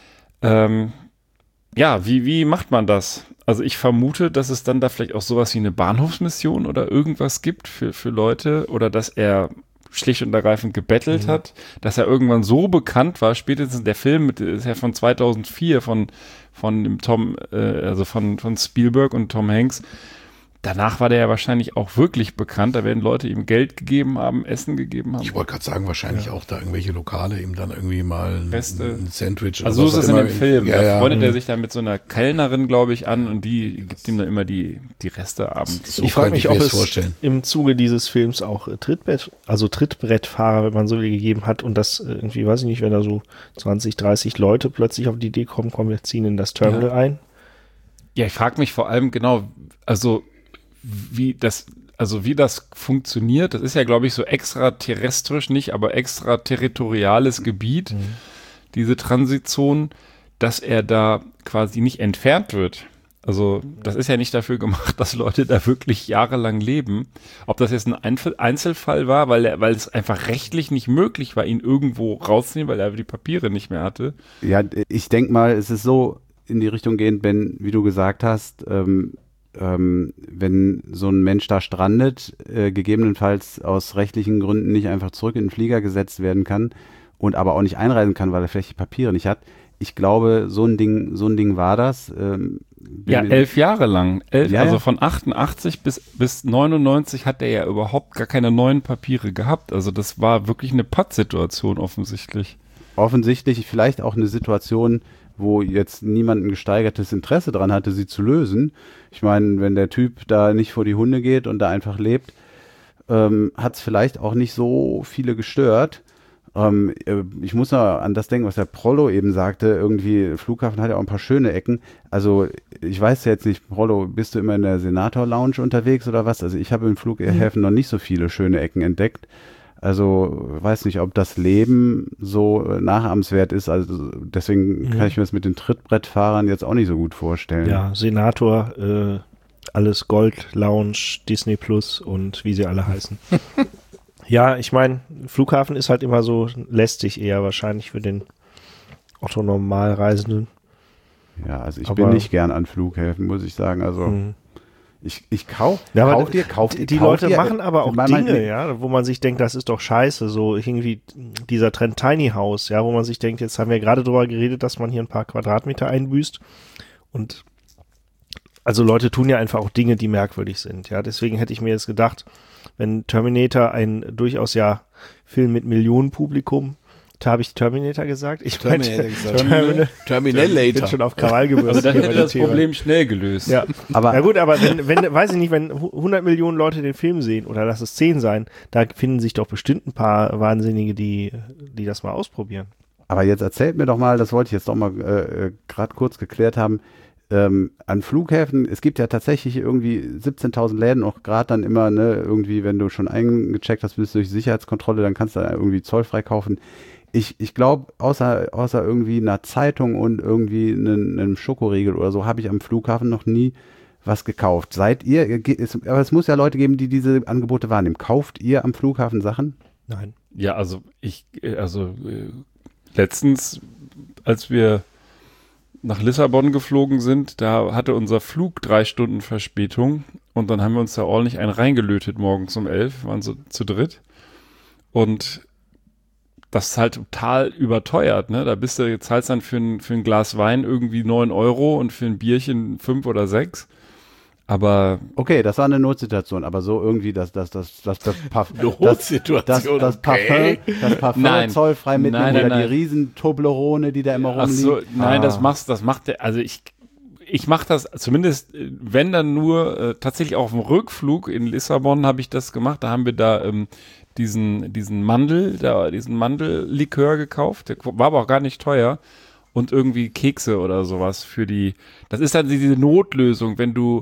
S3: Ähm, ja, wie, wie macht man das? Also ich vermute, dass es dann da vielleicht auch sowas wie eine Bahnhofsmission oder irgendwas gibt für, für Leute oder dass er schlicht und ergreifend gebettelt mhm. hat, dass er irgendwann so bekannt war, spätestens der Film mit, ist ja von zweitausendvier von, von dem Tom, äh, also von, von Spielberg und Tom Hanks. Danach war der ja wahrscheinlich auch wirklich bekannt. Da werden Leute ihm Geld gegeben haben, Essen gegeben haben.
S6: Ich wollte gerade sagen, wahrscheinlich ja. auch da irgendwelche Lokale ihm dann irgendwie mal ein,
S3: Beste.
S6: ein Sandwich.
S3: Also so ist es in dem Film.
S6: Ja,
S3: da
S6: ja.
S3: freundet er sich dann mit so einer Kellnerin, glaube ich, an und die gibt ihm dann immer die, die Reste abends.
S4: So ich frage mich, ob es
S6: vorstellen.
S4: im Zuge dieses Films auch Trittbrett, also Trittbrettfahrer, wenn man so will, gegeben hat und das irgendwie, weiß ich nicht, wenn da so zwanzig, dreißig Leute plötzlich auf die Idee kommen, komm, wir ziehen in das Terminal
S3: ja.
S4: ein.
S3: Ja, ich frage mich vor allem genau, also wie das, also wie das funktioniert, das ist ja, glaube ich, so extraterrestrisch nicht, aber extraterritoriales Gebiet, mhm. diese Transitzone, dass er da quasi nicht entfernt wird. Also das ist ja nicht dafür gemacht, dass Leute da wirklich jahrelang leben. Ob das jetzt ein Einzelfall war, weil er, weil es einfach rechtlich nicht möglich war, ihn irgendwo rauszunehmen, weil er die Papiere nicht mehr hatte.
S5: Ja, ich denke mal, es ist so in die Richtung gehend, Ben, wie du gesagt hast, ähm, Ähm, wenn so ein Mensch da strandet, äh, gegebenenfalls aus rechtlichen Gründen nicht einfach zurück in den Flieger gesetzt werden kann und aber auch nicht einreisen kann, weil er vielleicht die Papiere nicht hat. Ich glaube, so ein Ding, so ein Ding war das. Ähm,
S3: ja, elf Jahre lang. Elf,
S5: ja,
S3: also
S5: ja.
S3: von achtundachtzig bis, bis neunundneunzig hat er ja überhaupt gar keine neuen Papiere gehabt. Also das war wirklich eine Pattsituation offensichtlich.
S5: Offensichtlich vielleicht auch eine Situation, wo jetzt niemand ein gesteigertes Interesse dran hatte, sie zu lösen. Ich meine, wenn der Typ da nicht vor die Hunde geht und da einfach lebt, ähm, hat es vielleicht auch nicht so viele gestört. Ähm, ich muss noch an das denken, was der Prollo eben sagte. Irgendwie, Flughafen hat ja auch ein paar schöne Ecken. Also ich weiß jetzt nicht, Prollo, bist du immer in der Senator-Lounge unterwegs oder was? Also ich habe im Flughäfen mhm. noch nicht so viele schöne Ecken entdeckt. Also weiß nicht, ob das Leben so nachahmenswert ist. Also deswegen mhm. kann ich mir das mit den Trittbrettfahrern jetzt auch nicht so gut vorstellen.
S4: Ja, Senator, äh, alles Gold, Lounge, Disney Plus und wie sie alle heißen. Ja, ich meine, Flughafen ist halt immer so lästig eher wahrscheinlich für den Otto-Normalreisenden.
S5: Ja, also ich
S4: Aber
S5: bin nicht gern an Flughäfen, muss ich sagen. Also
S4: Mhm.
S5: Ich, ich kauf,
S4: ja,
S5: kauf dir, kauf dir.
S4: Die
S5: kauf
S4: Leute
S5: dir,
S4: machen aber auch
S5: mein, mein,
S4: Dinge, ja, wo man sich denkt, das ist doch scheiße, so irgendwie dieser Trend Tiny House, ja, wo man sich denkt, jetzt haben wir gerade drüber geredet, dass man hier ein paar Quadratmeter einbüßt und also Leute tun ja einfach auch Dinge, die merkwürdig sind, ja, deswegen hätte ich mir jetzt gedacht, wenn Terminator ein durchaus ja Film mit Millionenpublikum, da habe ich Terminator gesagt. Ich
S6: Terminator
S4: meinte,
S6: gesagt.
S4: Terminal.
S6: Terminator.
S4: Ich bin schon auf Krawall gebürstet.
S3: Also dann
S4: hier
S3: hätte
S4: bei
S3: das
S4: dem Thema.
S3: Problem schnell gelöst.
S4: Ja,
S5: aber
S4: ja gut, aber wenn, wenn, weiß ich nicht, wenn hundert Millionen Leute den Film sehen oder lass es zehn sein, da finden sich doch bestimmt ein paar Wahnsinnige, die, die das mal ausprobieren.
S5: Aber jetzt erzählt mir doch mal, das wollte ich jetzt doch mal äh, gerade kurz geklärt haben, ähm, an Flughäfen, es gibt ja tatsächlich irgendwie siebzehntausend Läden, auch gerade dann immer, ne, irgendwie, wenn du schon eingecheckt hast, bist du durch Sicherheitskontrolle, dann kannst du da irgendwie zollfrei kaufen. Ich, ich glaube, außer, außer irgendwie einer Zeitung und irgendwie einem, einem Schokoriegel oder so, habe ich am Flughafen noch nie was gekauft. Seid ihr, es, aber es muss ja Leute geben, die diese Angebote wahrnehmen. Kauft ihr am Flughafen Sachen?
S4: Nein.
S3: Ja, also ich, also äh, letztens, als wir nach Lissabon geflogen sind, da hatte unser Flug drei Stunden Verspätung und dann haben wir uns da ordentlich einen reingelötet morgens um elf, waren so zu dritt und das ist halt total überteuert, ne? Da bist du, zahlst dann für ein, für ein Glas Wein irgendwie neun Euro und für ein Bierchen fünf oder sechs. Aber.
S5: Okay, das war eine Notsituation, aber so irgendwie das, das, das, das, das, Parf
S6: Notsituation,
S5: das, das, das
S6: okay.
S5: Parfum, das Parfum
S3: Nein.
S5: zollfrei mitnehmen
S3: Nein, nein,
S5: oder
S3: nein.
S5: die riesen Toblerone, die da immer
S3: Ach
S5: rumliegen.
S3: so, nein,
S5: Ah.
S3: das machst, das macht der, also ich, ich mach das zumindest, äh, wenn dann nur, äh, tatsächlich auch auf dem Rückflug in Lissabon habe ich das gemacht, da haben wir da, ähm, diesen, diesen Mandel, da, diesen Mandellikör gekauft, der war aber auch gar nicht teuer und irgendwie Kekse oder sowas für die, das ist dann diese Notlösung, wenn du,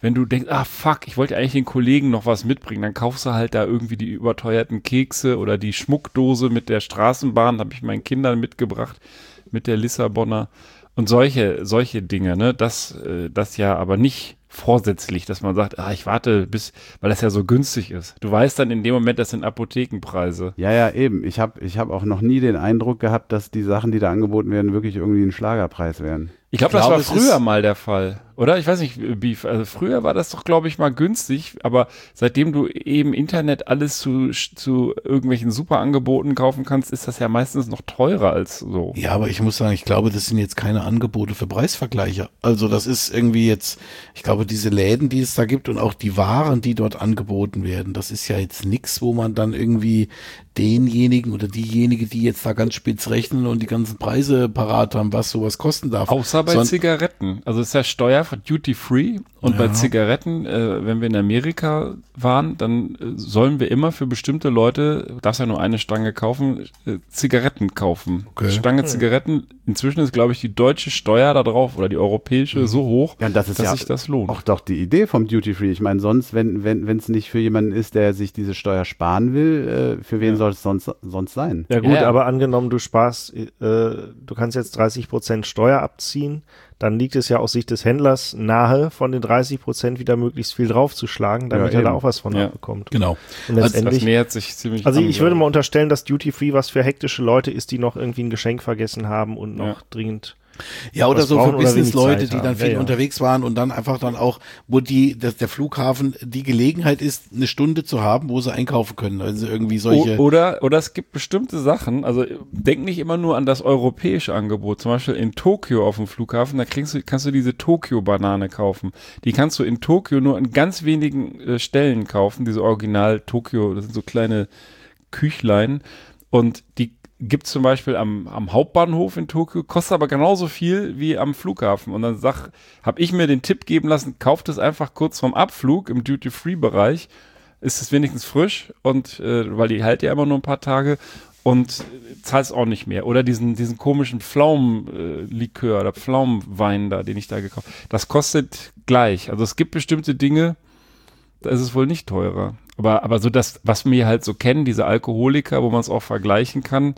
S3: wenn du denkst, ah fuck, ich wollte eigentlich den Kollegen noch was mitbringen, dann kaufst du halt da irgendwie die überteuerten Kekse oder die Schmuckdose mit der Straßenbahn, habe ich meinen Kindern mitgebracht, mit der Lissabonner und solche, solche Dinge, ne, das, äh, das ja aber nicht vorsätzlich, dass man sagt, ah, ich warte bis, weil das ja so günstig ist. Du weißt dann in dem Moment, das sind Apothekenpreise.
S5: Ja, ja, eben. Ich habe ich hab auch noch nie den Eindruck gehabt, dass die Sachen, die da angeboten werden, wirklich irgendwie ein Schlagerpreis wären.
S3: Ich glaube, das war früher mal der Fall, oder? Ich weiß nicht, Beef. Also früher war das doch, glaube ich, mal günstig, aber seitdem du eben Internet alles zu, zu irgendwelchen Superangeboten kaufen kannst, ist das ja meistens noch teurer als so.
S6: Ja, aber ich muss sagen, ich glaube, das sind jetzt keine Angebote für Preisvergleiche. Also das ist irgendwie jetzt, ich glaube, diese Läden, die es da gibt und auch die Waren, die dort angeboten werden, das ist ja jetzt nichts, wo man dann irgendwie denjenigen oder diejenige, die jetzt da ganz spitz rechnen und die ganzen Preise parat haben, was sowas kosten darf.
S3: Außer bei
S6: Son-
S3: Zigaretten. Also es ist ja Steuer von Duty Free und
S6: Ja.
S3: bei Zigaretten, äh, wenn wir in Amerika waren, dann äh, sollen wir immer für bestimmte Leute, du darfst ja nur eine Stange kaufen, äh, Zigaretten kaufen.
S6: Okay.
S3: Stange Zigaretten, inzwischen ist, glaube ich, die deutsche Steuer da drauf oder die europäische so hoch,
S5: Ja, und das ist
S3: dass
S5: ja
S3: sich das lohnt.
S5: auch doch die Idee vom Duty Free. Ich meine, sonst, wenn wenn wenn es nicht für jemanden ist, der sich diese Steuer sparen will, äh, für wen soll es sonst sonst sein?
S4: Ja gut,
S3: Ja.
S4: aber angenommen, du sparst, äh, du kannst jetzt dreißig Prozent Steuer abziehen, dann liegt es ja aus Sicht des Händlers nahe, von den dreißig Prozent wieder möglichst viel draufzuschlagen, damit
S5: Ja,
S4: er da
S5: eben.
S4: auch was von
S3: Ja.
S4: abbekommt.
S6: Genau.
S4: Und
S3: das
S4: letztendlich,
S3: nähert sich ziemlich
S4: also
S3: an,
S4: ich würde
S3: glaub
S4: mal unterstellen, dass Duty Free was für hektische Leute ist, die noch irgendwie ein Geschenk vergessen haben und noch
S3: Ja.
S4: dringend.
S6: Ja, oder
S4: was
S6: so für
S4: brauchen oder wenig
S6: Businessleute,
S4: Zeit
S6: die dann
S4: haben.
S6: viel
S4: Ja, ja.
S6: unterwegs waren und dann einfach dann auch, wo die, dass der Flughafen die Gelegenheit ist, eine Stunde zu haben, wo sie einkaufen können. Also irgendwie solche.
S3: O- Oder, oder es gibt bestimmte Sachen, also denk nicht immer nur an das europäische Angebot. Zum Beispiel in Tokio auf dem Flughafen, da kriegst du, kannst du diese Tokio-Banane kaufen. Die kannst du in Tokio nur an ganz wenigen äh, Stellen kaufen, diese Original Tokio, das sind so kleine Küchlein. Und die gibt zum Beispiel am, am Hauptbahnhof in Tokio, kostet aber genauso viel wie am Flughafen. Und dann sag, habe ich mir den Tipp geben lassen, kauft es einfach kurz vorm Abflug im Duty-Free-Bereich. Ist es wenigstens frisch und äh, weil die hält ja immer nur ein paar Tage und zahlst auch nicht mehr. Oder diesen, diesen komischen Pflaumenlikör oder Pflaumenwein da, den ich da gekauft habe. Das kostet gleich. Also es gibt bestimmte Dinge, da ist es wohl nicht teurer. Aber, aber so das, was wir halt so kennen, diese Alkoholiker, wo man es auch vergleichen kann,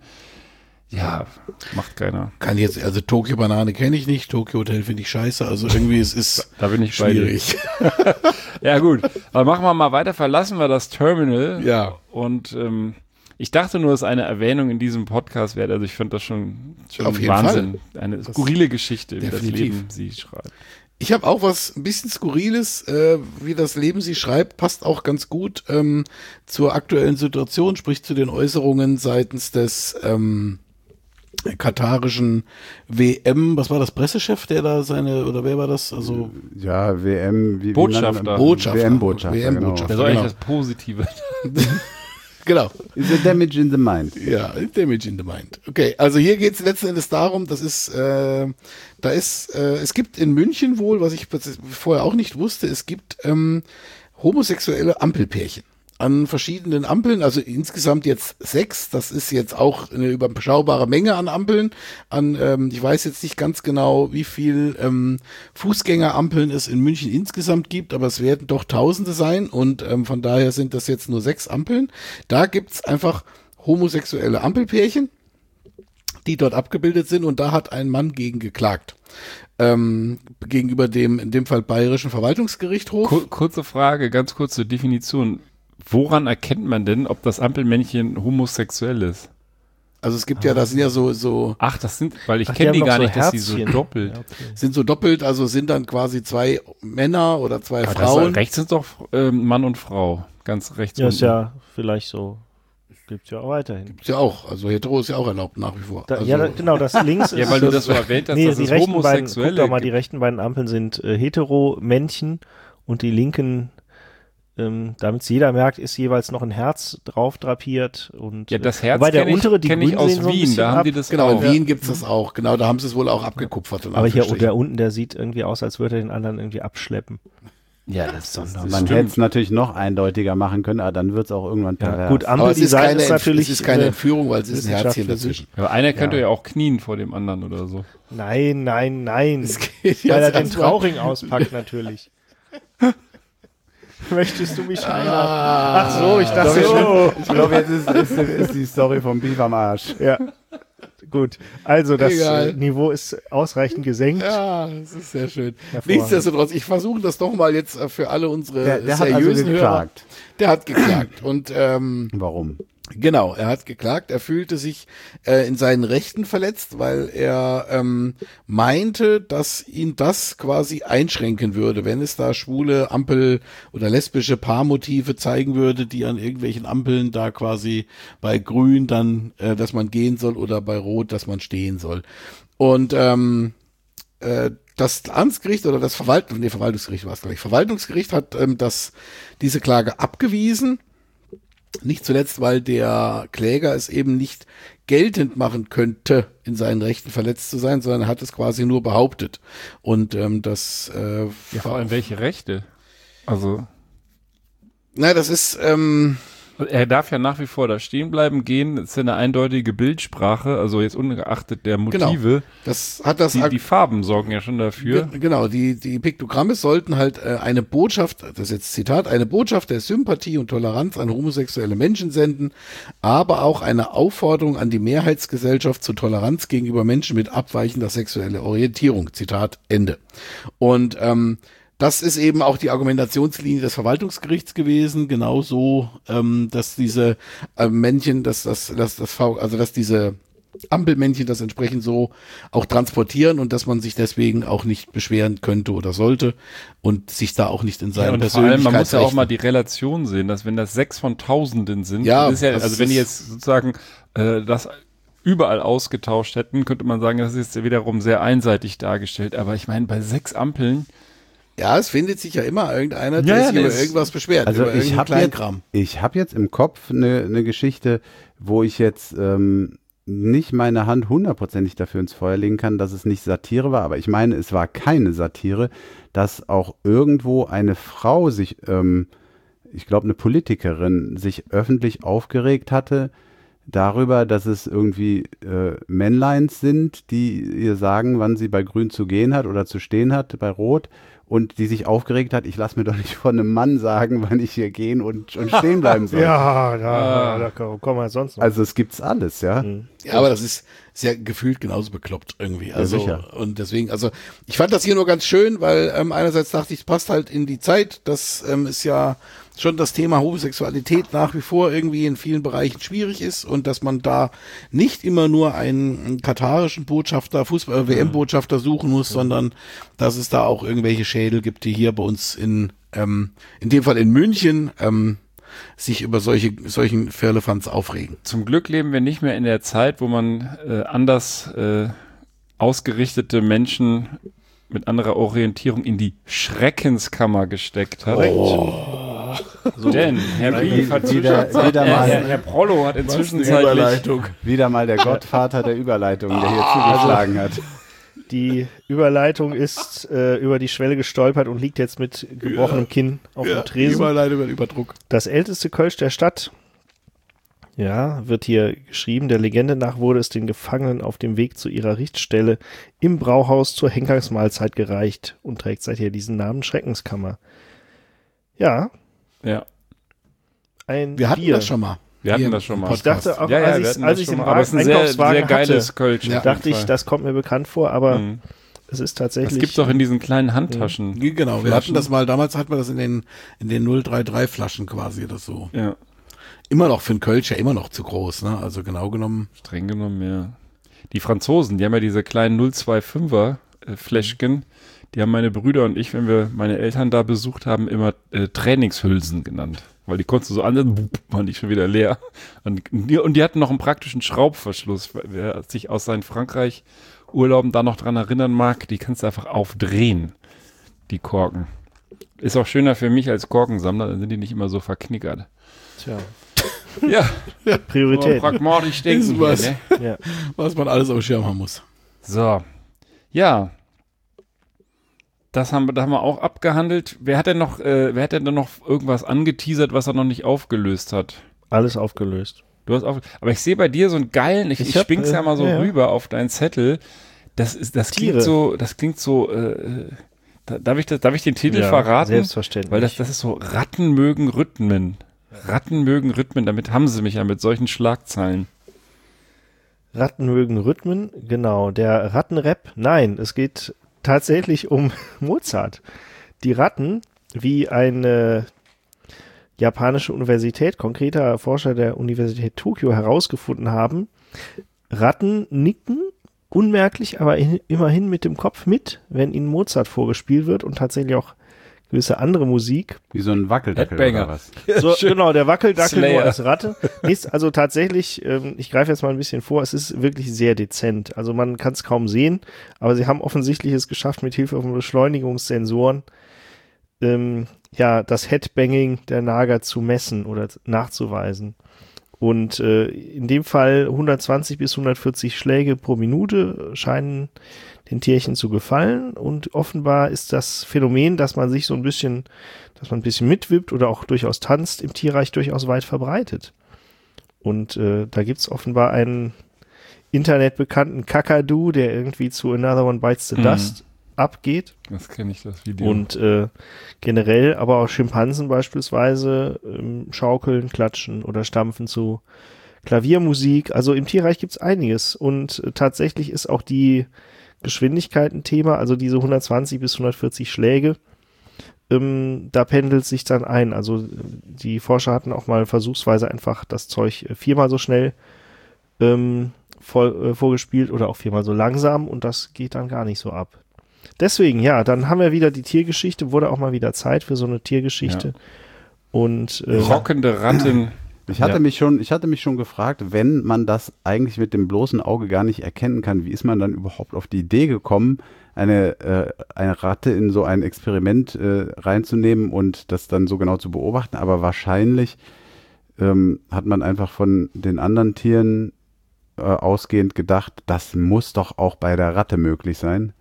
S3: ja, macht keiner.
S6: Kann jetzt, also Tokio Banane kenne ich nicht, Tokio Hotel finde ich scheiße, also irgendwie es ist
S3: Da bin ich bei dir.
S6: schwierig.
S3: Ja gut, aber machen wir mal weiter, verlassen wir das Terminal.
S6: Ja.
S3: Und ähm, ich dachte nur, dass eine Erwähnung in diesem Podcast wäre. Also ich finde das schon, schon
S6: Auf jeden
S3: Wahnsinn. Eine skurrile Geschichte, wie das
S6: definitiv.
S3: Leben sie schreibt.
S6: Ich habe auch was ein bisschen Skurriles, äh, wie das Leben sie schreibt, passt auch ganz gut ähm, zur aktuellen Situation, sprich zu den Äußerungen seitens des ähm, katarischen W M, was war das, Pressechef, der da seine, oder wer war das? Also
S5: Ja, W M, wie, wie
S3: Botschafter.
S5: nennt man-
S6: Botschafter.
S5: W M-Botschafter,
S6: W M-Botschafter.
S3: Das ist
S6: Genau.
S3: eigentlich das Positive.
S6: genau.
S5: genau. Is a damage in the mind.
S6: Ja, Damage in the Mind. Okay, also hier geht es letzten Endes darum, das ist, äh, da ist, äh, es gibt in München wohl, was ich vorher auch nicht wusste, es gibt ähm, homosexuelle Ampelpärchen an verschiedenen Ampeln, also insgesamt jetzt sechs, das ist jetzt auch eine überschaubare Menge an Ampeln, an, ähm, ich weiß jetzt nicht ganz genau, wie viel ähm, Fußgängerampeln es in München insgesamt gibt, aber es werden doch Tausende sein und ähm, von daher sind das jetzt nur sechs Ampeln. Da gibt's einfach homosexuelle Ampelpärchen, die dort abgebildet sind und da hat ein Mann gegen geklagt. Ähm, gegenüber dem, in dem Fall Bayerischen Verwaltungsgerichtshof.
S3: Kur kurze Frage, ganz kurze Definition. Woran erkennt man denn, ob das Ampelmännchen homosexuell ist?
S6: Also es gibt ja, das sind ja so, so,
S3: Ach, das sind, weil ich
S4: Ach, die
S3: kenne
S4: haben
S3: die
S4: noch
S3: gar
S4: so
S3: nicht, dass die so
S4: Herzchen.
S3: doppelt.
S4: Ja, okay.
S6: sind so doppelt, also sind dann quasi zwei Männer oder zwei
S3: Aber
S6: Frauen.
S3: Das, rechts sind doch ähm, Mann und Frau. Ganz rechts.
S4: Ja, ist
S3: unten.
S4: ja vielleicht so. Gibt's ja auch weiterhin.
S6: Ist ja auch, also hetero ist ja auch erlaubt nach wie vor.
S4: Da,
S6: also,
S4: ja, da, genau, das links ist.
S3: Ja, weil du das so erwähnt hast,
S4: nee,
S3: dass
S4: die
S3: es
S4: rechten beiden, guck
S3: Homosexuelle
S4: doch mal, die
S3: gibt.
S4: rechten beiden Ampeln sind äh, hetero-Männchen und die linken, ähm, damit es jeder merkt, ist jeweils noch ein Herz drauf drapiert. Und,
S3: Ja, das Herz
S4: wobei der
S3: kenne ich,
S4: untere, die
S3: kenn ich
S4: Grünen
S3: aus
S4: sehen so ein
S3: Wien,
S4: bisschen
S3: da haben
S4: ab.
S3: die das
S6: Genau,
S3: auch.
S6: in Wien gibt's das auch, genau, da haben sie es wohl auch abgekupfert. in
S4: Aber hier,
S6: Anführungsstrichen.
S4: der unten, der sieht irgendwie aus, als würde er den anderen irgendwie abschleppen.
S3: Ja, das, das, das
S5: Man
S3: stimmt.
S5: hätte es natürlich noch eindeutiger machen können, aber dann wird es auch irgendwann
S4: Ja,
S5: pervers.
S4: gut,
S6: aber es ist
S4: Ampeldesign
S6: keine,
S4: ist natürlich.
S6: es ist keine
S4: äh,
S6: Entführung, weil es ist ein
S4: Wissenschaft
S6: Herzchen
S4: für sich.
S6: dazwischen.
S3: Aber einer könnte
S4: Ja.
S3: ja auch knien vor dem anderen oder so.
S4: Nein, nein, nein.
S6: Es geht
S4: Weil er
S6: jetzt
S4: den
S6: erstmal-
S4: Trauring auspackt, natürlich. Möchtest du mich heiraten? Ach so, ich dachte
S5: Ich
S4: so.
S5: glaube, ich glaub, jetzt ist, ist, ist die Story vom Beef am Arsch.
S4: Ja. Gut, also das
S6: Egal.
S4: äh, Niveau ist ausreichend gesenkt.
S6: Ja, das ist sehr schön.
S4: Hervorragend.
S6: Nichtsdestotrotz, ich versuche das doch mal jetzt äh, für alle unsere
S5: Der, der hat also
S6: seriösen Hörer.
S5: geklagt.
S6: Der hat geklagt. Und ähm,
S5: Warum?
S6: genau, er hat geklagt. Er fühlte sich äh, in seinen Rechten verletzt, weil er ähm, meinte, dass ihn das quasi einschränken würde, wenn es da schwule Ampel- oder lesbische Paarmotive zeigen würde, die an irgendwelchen Ampeln da quasi bei Grün dann, äh, dass man gehen soll oder bei Rot, dass man stehen soll. Und ähm, äh, das Amtsgericht oder das Verwalt- nee, Verwaltungsgericht war es gleich. Verwaltungsgericht hat ähm, das, diese Klage abgewiesen. Nicht zuletzt, weil der Kläger es eben nicht geltend machen könnte, in seinen Rechten verletzt zu sein, sondern er hat es quasi nur behauptet. Und ähm, das äh,
S3: Ja, vor allem welche Rechte? Also,
S6: na, das ist ähm,
S3: er darf ja nach wie vor da stehen bleiben, gehen. Das ist ja eine eindeutige Bildsprache, also jetzt ungeachtet der Motive.
S6: das hat das
S3: Die, die Farben sorgen ja schon dafür.
S6: Ge- Genau, die, die Piktogramme sollten halt äh, eine Botschaft, das ist jetzt Zitat, eine Botschaft der Sympathie und Toleranz an homosexuelle Menschen senden, aber auch eine Aufforderung an die Mehrheitsgesellschaft zur Toleranz gegenüber Menschen mit abweichender sexueller Orientierung. Zitat Ende. Und ähm, das ist eben auch die Argumentationslinie des Verwaltungsgerichts gewesen, genauso, ähm, dass diese äh, Männchen, dass das, dass das V, also dass diese Ampelmännchen das entsprechend so auch transportieren und dass man sich deswegen auch nicht beschweren könnte oder sollte und sich da auch nicht in
S3: Ja,
S6: seinen
S3: und vor allem, man muss ja auch
S6: Persönlichkeitsrechten-
S3: mal die Relation sehen, dass wenn das sechs von Tausenden sind,
S6: Ja,
S3: das ist ja,
S6: das
S3: also wenn die
S6: ist-
S3: jetzt sozusagen äh, das überall ausgetauscht hätten, könnte man sagen, das ist wiederum sehr einseitig dargestellt. Aber ich meine, bei sechs Ampeln,
S6: Ja, es findet sich ja immer irgendeiner, der
S3: Ja, ja,
S6: sich
S3: der
S6: über
S3: ist-
S6: irgendwas beschwert,
S5: Also
S6: über
S5: ich
S6: irgendeinen
S5: habe jetzt,
S6: Kleinkram.
S5: ich hab jetzt im Kopf eine, eine Geschichte, wo ich jetzt ähm, nicht meine Hand hundertprozentig dafür ins Feuer legen kann, dass es nicht Satire war, aber ich meine, es war keine Satire, dass auch irgendwo eine Frau sich, ähm, ich glaube eine Politikerin, sich öffentlich aufgeregt hatte darüber, dass es irgendwie äh, Männleins sind, die ihr sagen, wann sie bei Grün zu gehen hat oder zu stehen hat, bei Rot, und die sich aufgeregt hat, ich lasse mir doch nicht von einem Mann sagen, wann ich hier gehen und, und stehen bleiben soll.
S4: Ja, da, da kommen wir sonst noch.
S5: Also es gibt's alles, ja.
S4: Mhm.
S6: Ja, aber das ist sehr gefühlt genauso bekloppt irgendwie. Also
S5: sicher.
S6: und deswegen, also ich fand das hier nur ganz schön, weil ähm, einerseits dachte ich, es passt halt in die Zeit. Das ähm, ist ja schon das Thema Homosexualität nach wie vor irgendwie in vielen Bereichen schwierig ist und dass man da nicht immer nur einen, einen katarischen Botschafter, Fußball, W M-Botschafter suchen muss, sondern dass es da auch irgendwelche Schädel gibt, die hier bei uns in ähm, in dem Fall in München ähm, sich über solche solchen Firlefanz aufregen.
S3: zum Glück leben wir nicht mehr in der Zeit, wo man äh, anders äh, ausgerichtete Menschen mit anderer Orientierung in die Schreckenskammer gesteckt hat. So. Denn Herr Beef hat
S5: Wieder-
S3: zwischenzeit-
S5: wieder
S3: äh,
S5: mal-
S3: Herr, Herr Prollo hat inzwischenzeitlich
S5: Wieder mal der Gottvater der Überleitung, der hier zugeschlagen hat.
S4: Die Überleitung ist äh, über die Schwelle gestolpert und liegt jetzt mit gebrochenem Kinn auf dem Tresen.
S6: Überleitung über Überdruck.
S4: Das älteste Kölsch der Stadt, ja, wird hier geschrieben, der Legende nach wurde es den Gefangenen auf dem Weg zu ihrer Richtstelle im Brauhaus zur Henkersmahlzeit gereicht und trägt seither diesen Namen Schreckenskammer. Ja,
S3: Ja,
S4: ein
S6: Wir hatten
S4: Bier.
S6: das schon mal.
S3: wir hatten
S6: Hier
S3: das
S6: im
S3: schon mal.
S6: Podcast.
S4: Ich dachte auch,
S3: ja, ja,
S4: als
S3: wir
S4: ich's-
S3: hatten
S4: als
S3: das
S4: ich's
S3: schon
S4: im
S3: mal. Aber es ist ein sehr,
S4: Einkaufswagen
S3: sehr geiles
S4: hatte,
S3: Kölsch.
S6: Ja.
S3: auf jeden
S4: dachte ich,
S3: Fall.
S4: das kommt mir bekannt vor, aber
S3: Mhm.
S4: es ist
S3: Das
S4: tatsächlich...
S3: gibt's auch in diesen kleinen Handtaschen.
S6: Genau, wir
S3: Flaschen.
S6: hatten das mal, damals hatten wir das in den, in den null drei drei Flaschen quasi oder so.
S3: Ja,
S6: Immer noch für einen Kölsch ja immer noch zu groß, ne? Also genau genommen.
S3: streng genommen, ja. Die Franzosen, die haben ja diese kleinen null zwei fünfer äh, Fläschchen. Die haben meine Brüder und ich, wenn wir meine Eltern da besucht haben, immer äh, Trainingshülsen genannt. Weil die konntest du so an, bup, waren die schon wieder leer. Und die, und die hatten noch einen praktischen Schraubverschluss. Wer sich aus seinen Frankreich-Urlauben da noch dran erinnern mag, die kannst du einfach aufdrehen, die Korken. Ist auch schöner für mich als Korkensammler, dann sind die nicht immer so verknickert.
S4: Tja,
S3: Ja,
S4: Priorität.
S3: so pragmatisch denken
S6: Ist
S3: wir,
S6: was.
S3: ne?
S4: Ja.
S6: Was man alles auf dem Schirm haben muss.
S3: So, ja, das haben wir, da haben wir auch abgehandelt. Wer hat denn noch, äh, wer hat denn noch irgendwas angeteasert, was er noch nicht aufgelöst hat?
S4: Alles aufgelöst.
S3: Du hast auf, aber ich sehe bei dir so einen geilen, ich,
S4: Ich
S3: ich
S4: hab,
S3: spring's ja
S4: äh,
S3: mal so
S4: ja, ja.
S3: rüber auf deinen Zettel. Das ist, das klingt
S4: Tiere.
S3: so, das klingt so, äh, Da, darf, ich das, darf ich den Titel
S4: Ja,
S3: verraten?
S4: selbstverständlich.
S3: Weil das, das ist so Ratten mögen Rhythmen. Ratten mögen Rhythmen, damit haben sie mich ja mit solchen Schlagzeilen.
S4: Ratten mögen Rhythmen, genau. Der Rattenrap, nein, es geht tatsächlich um Mozart. Die Ratten, wie eine japanische Universität, konkreter Forscher der Universität Tokio herausgefunden haben, Ratten nicken unmerklich, aber in, immerhin mit dem Kopf mit, wenn ihnen Mozart vorgespielt wird und tatsächlich auch gewisse andere Musik.
S5: Wie so ein Wackeldackel
S3: Headbanger.
S5: oder was?
S4: So, genau, der Wackeldackel
S3: Slayer.
S4: nur als Ratte. Ist also tatsächlich, ähm, ich greife jetzt mal ein bisschen vor, es ist wirklich sehr dezent. Also man kann es kaum sehen, aber sie haben offensichtlich es geschafft, mit Hilfe von Beschleunigungssensoren ähm, ja, das Headbanging der Nager zu messen oder nachzuweisen. Und äh, in dem Fall hundertzwanzig bis hundertvierzig Schläge pro Minute scheinen den Tierchen zu gefallen, und offenbar ist das Phänomen, dass man sich so ein bisschen, dass man ein bisschen mitwippt oder auch durchaus tanzt, im Tierreich durchaus weit verbreitet. Und äh, da gibt's offenbar einen internetbekannten Kakadu, der irgendwie zu Another One Bites the
S3: Mhm.
S4: Dust abgeht.
S3: Das kenne ich, das Video.
S4: Und äh, generell aber auch Schimpansen beispielsweise ähm, schaukeln, klatschen oder stampfen zu Klaviermusik. Also im Tierreich gibt's einiges, und äh, tatsächlich ist auch die Geschwindigkeit ein Thema, also diese hundertzwanzig bis hundertvierzig Schläge, ähm, da pendelt sich dann ein. Also äh, die Forscher hatten auch mal versuchsweise einfach das Zeug äh, viermal so schnell ähm, vor, äh, vorgespielt oder auch viermal so langsam, und das geht dann gar nicht so ab. Deswegen, ja, dann haben wir wieder die Tiergeschichte, wurde auch mal wieder Zeit für so eine Tiergeschichte.
S3: Ja.
S4: Und äh,
S3: Rockende Ratten.
S5: Ich hatte
S3: Ja.
S5: mich schon, ich hatte mich schon gefragt, wenn man das eigentlich mit dem bloßen Auge gar nicht erkennen kann, wie ist man dann überhaupt auf die Idee gekommen, eine, äh, eine Ratte in so ein Experiment äh, reinzunehmen und das dann so genau zu beobachten? Aber wahrscheinlich ähm, hat man einfach von den anderen Tieren äh, ausgehend gedacht, das muss doch auch bei der Ratte möglich sein.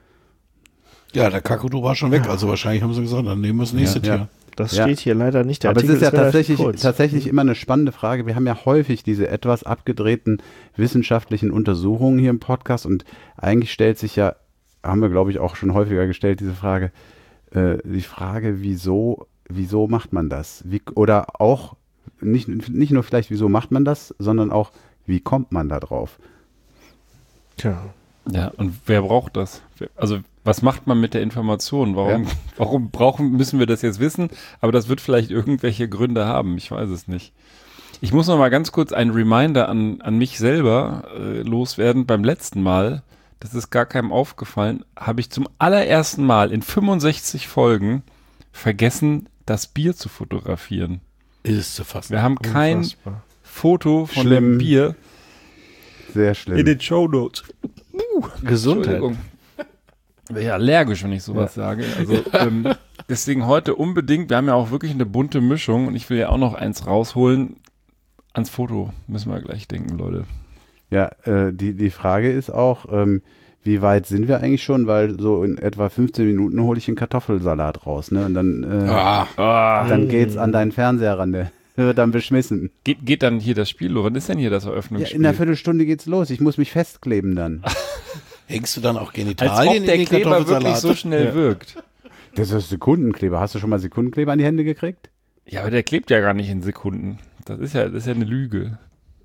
S6: Ja, der Kakadu war schon weg, also wahrscheinlich haben sie gesagt, dann nehmen wir das nächste
S5: Ja, ja.
S6: Tier.
S4: das
S5: Ja.
S4: steht hier leider nicht. Der
S5: Aber es
S4: Artikel
S5: ist ja
S4: relativ
S5: tatsächlich,
S4: kurz.
S5: tatsächlich immer eine spannende Frage. Wir haben ja häufig diese etwas abgedrehten wissenschaftlichen Untersuchungen hier im Podcast, und eigentlich stellt sich ja, haben wir glaube ich auch schon häufiger gestellt, diese Frage, äh, die Frage, wieso, wieso macht man das? Wie, oder auch, nicht, nicht nur vielleicht, wieso macht man das, sondern auch, wie kommt man da drauf?
S4: Tja.
S3: Ja, und wer braucht das? Also, was macht man mit der Information? Warum,
S5: Ja.
S3: warum brauchen, müssen wir das jetzt wissen? Aber das wird vielleicht irgendwelche Gründe haben. Ich weiß es nicht. Ich muss noch mal ganz kurz einen Reminder an, an mich selber äh, loswerden. Beim letzten Mal, das ist gar keinem aufgefallen, habe ich zum allerersten Mal in fünfundsechzig Folgen vergessen, das Bier zu fotografieren.
S6: Ist zu fassen.
S3: Wir haben kein
S4: Unfassbar.
S3: Foto von
S5: Schlimm.
S3: dem Bier
S5: Sehr schlimm.
S3: den Shownotes.
S4: Gesundheit.
S3: Entschuldigung. Wäre ja allergisch, wenn ich sowas sage. Also ähm, deswegen heute unbedingt, wir haben ja auch wirklich eine bunte Mischung, und ich will ja auch noch eins rausholen. Ans Foto müssen wir gleich denken, Leute.
S5: Ja, äh, die, die Frage ist auch, ähm, wie weit sind wir eigentlich schon? Weil so in etwa fünfzehn Minuten hole ich einen Kartoffelsalat raus, ne? Und dann, äh,
S6: Ah,
S5: dann geht's an deinen Fernseher ran, der wird dann beschmissen.
S3: Geht, geht dann hier das Spiel los? Wann ist denn hier das
S5: Ja,
S3: Eröffnungsspiel?
S5: in einer Viertelstunde geht's los. Ich muss mich festkleben dann.
S6: hängst du dann auch
S3: Als
S6: Genitalien
S3: ob der
S6: in den
S3: Kleber wirklich
S6: Kartoffelsalat?
S3: so schnell wirkt.
S5: Das ist Sekundenkleber. Hast du schon mal Sekundenkleber an die Hände gekriegt?
S3: Ja, aber der klebt ja gar nicht in Sekunden. Das ist ja, das ist ja eine Lüge.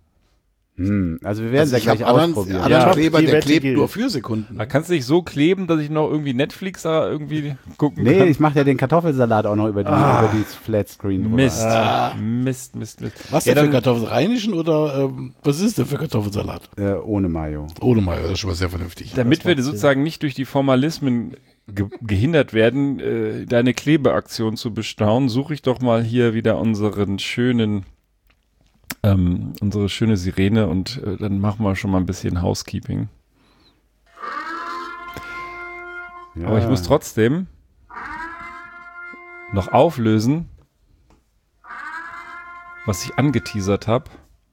S5: Hm, also wir werden
S6: Also
S5: es
S6: ich
S5: ja
S6: habe
S5: gleich
S6: anderen,
S5: ausprobieren.
S6: anderen
S4: Ja.
S6: Kleber,
S4: Die
S6: der
S4: Wette
S6: klebt
S4: gilt.
S6: nur für Sekunden.
S3: Da kannst du dich so kleben, dass ich noch irgendwie Netflix da irgendwie gucken
S5: Nee,
S3: kann.
S5: ich mache ja den Kartoffelsalat auch noch über die,
S3: Ah.
S5: über die Flatscreen drüber.
S3: Mist.
S6: Ah.
S3: Mist, Mist, Mist.
S6: Was
S3: Ja,
S6: denn für
S3: dann-
S6: Kartoffeln? Rheinischen oder ähm, was ist denn für Kartoffelsalat?
S5: Äh, ohne Mayo.
S6: Ohne Mayo, das ist schon mal sehr vernünftig.
S3: Damit wir sozusagen nicht durch die Formalismen ge gehindert werden, äh, deine Klebeaktion zu bestaunen, suche ich doch mal hier wieder unseren schönen, ähm, unsere schöne Sirene, und äh, dann machen wir schon mal ein bisschen Housekeeping.
S5: Ja.
S3: Aber ich muss trotzdem noch auflösen, was ich angeteasert habe.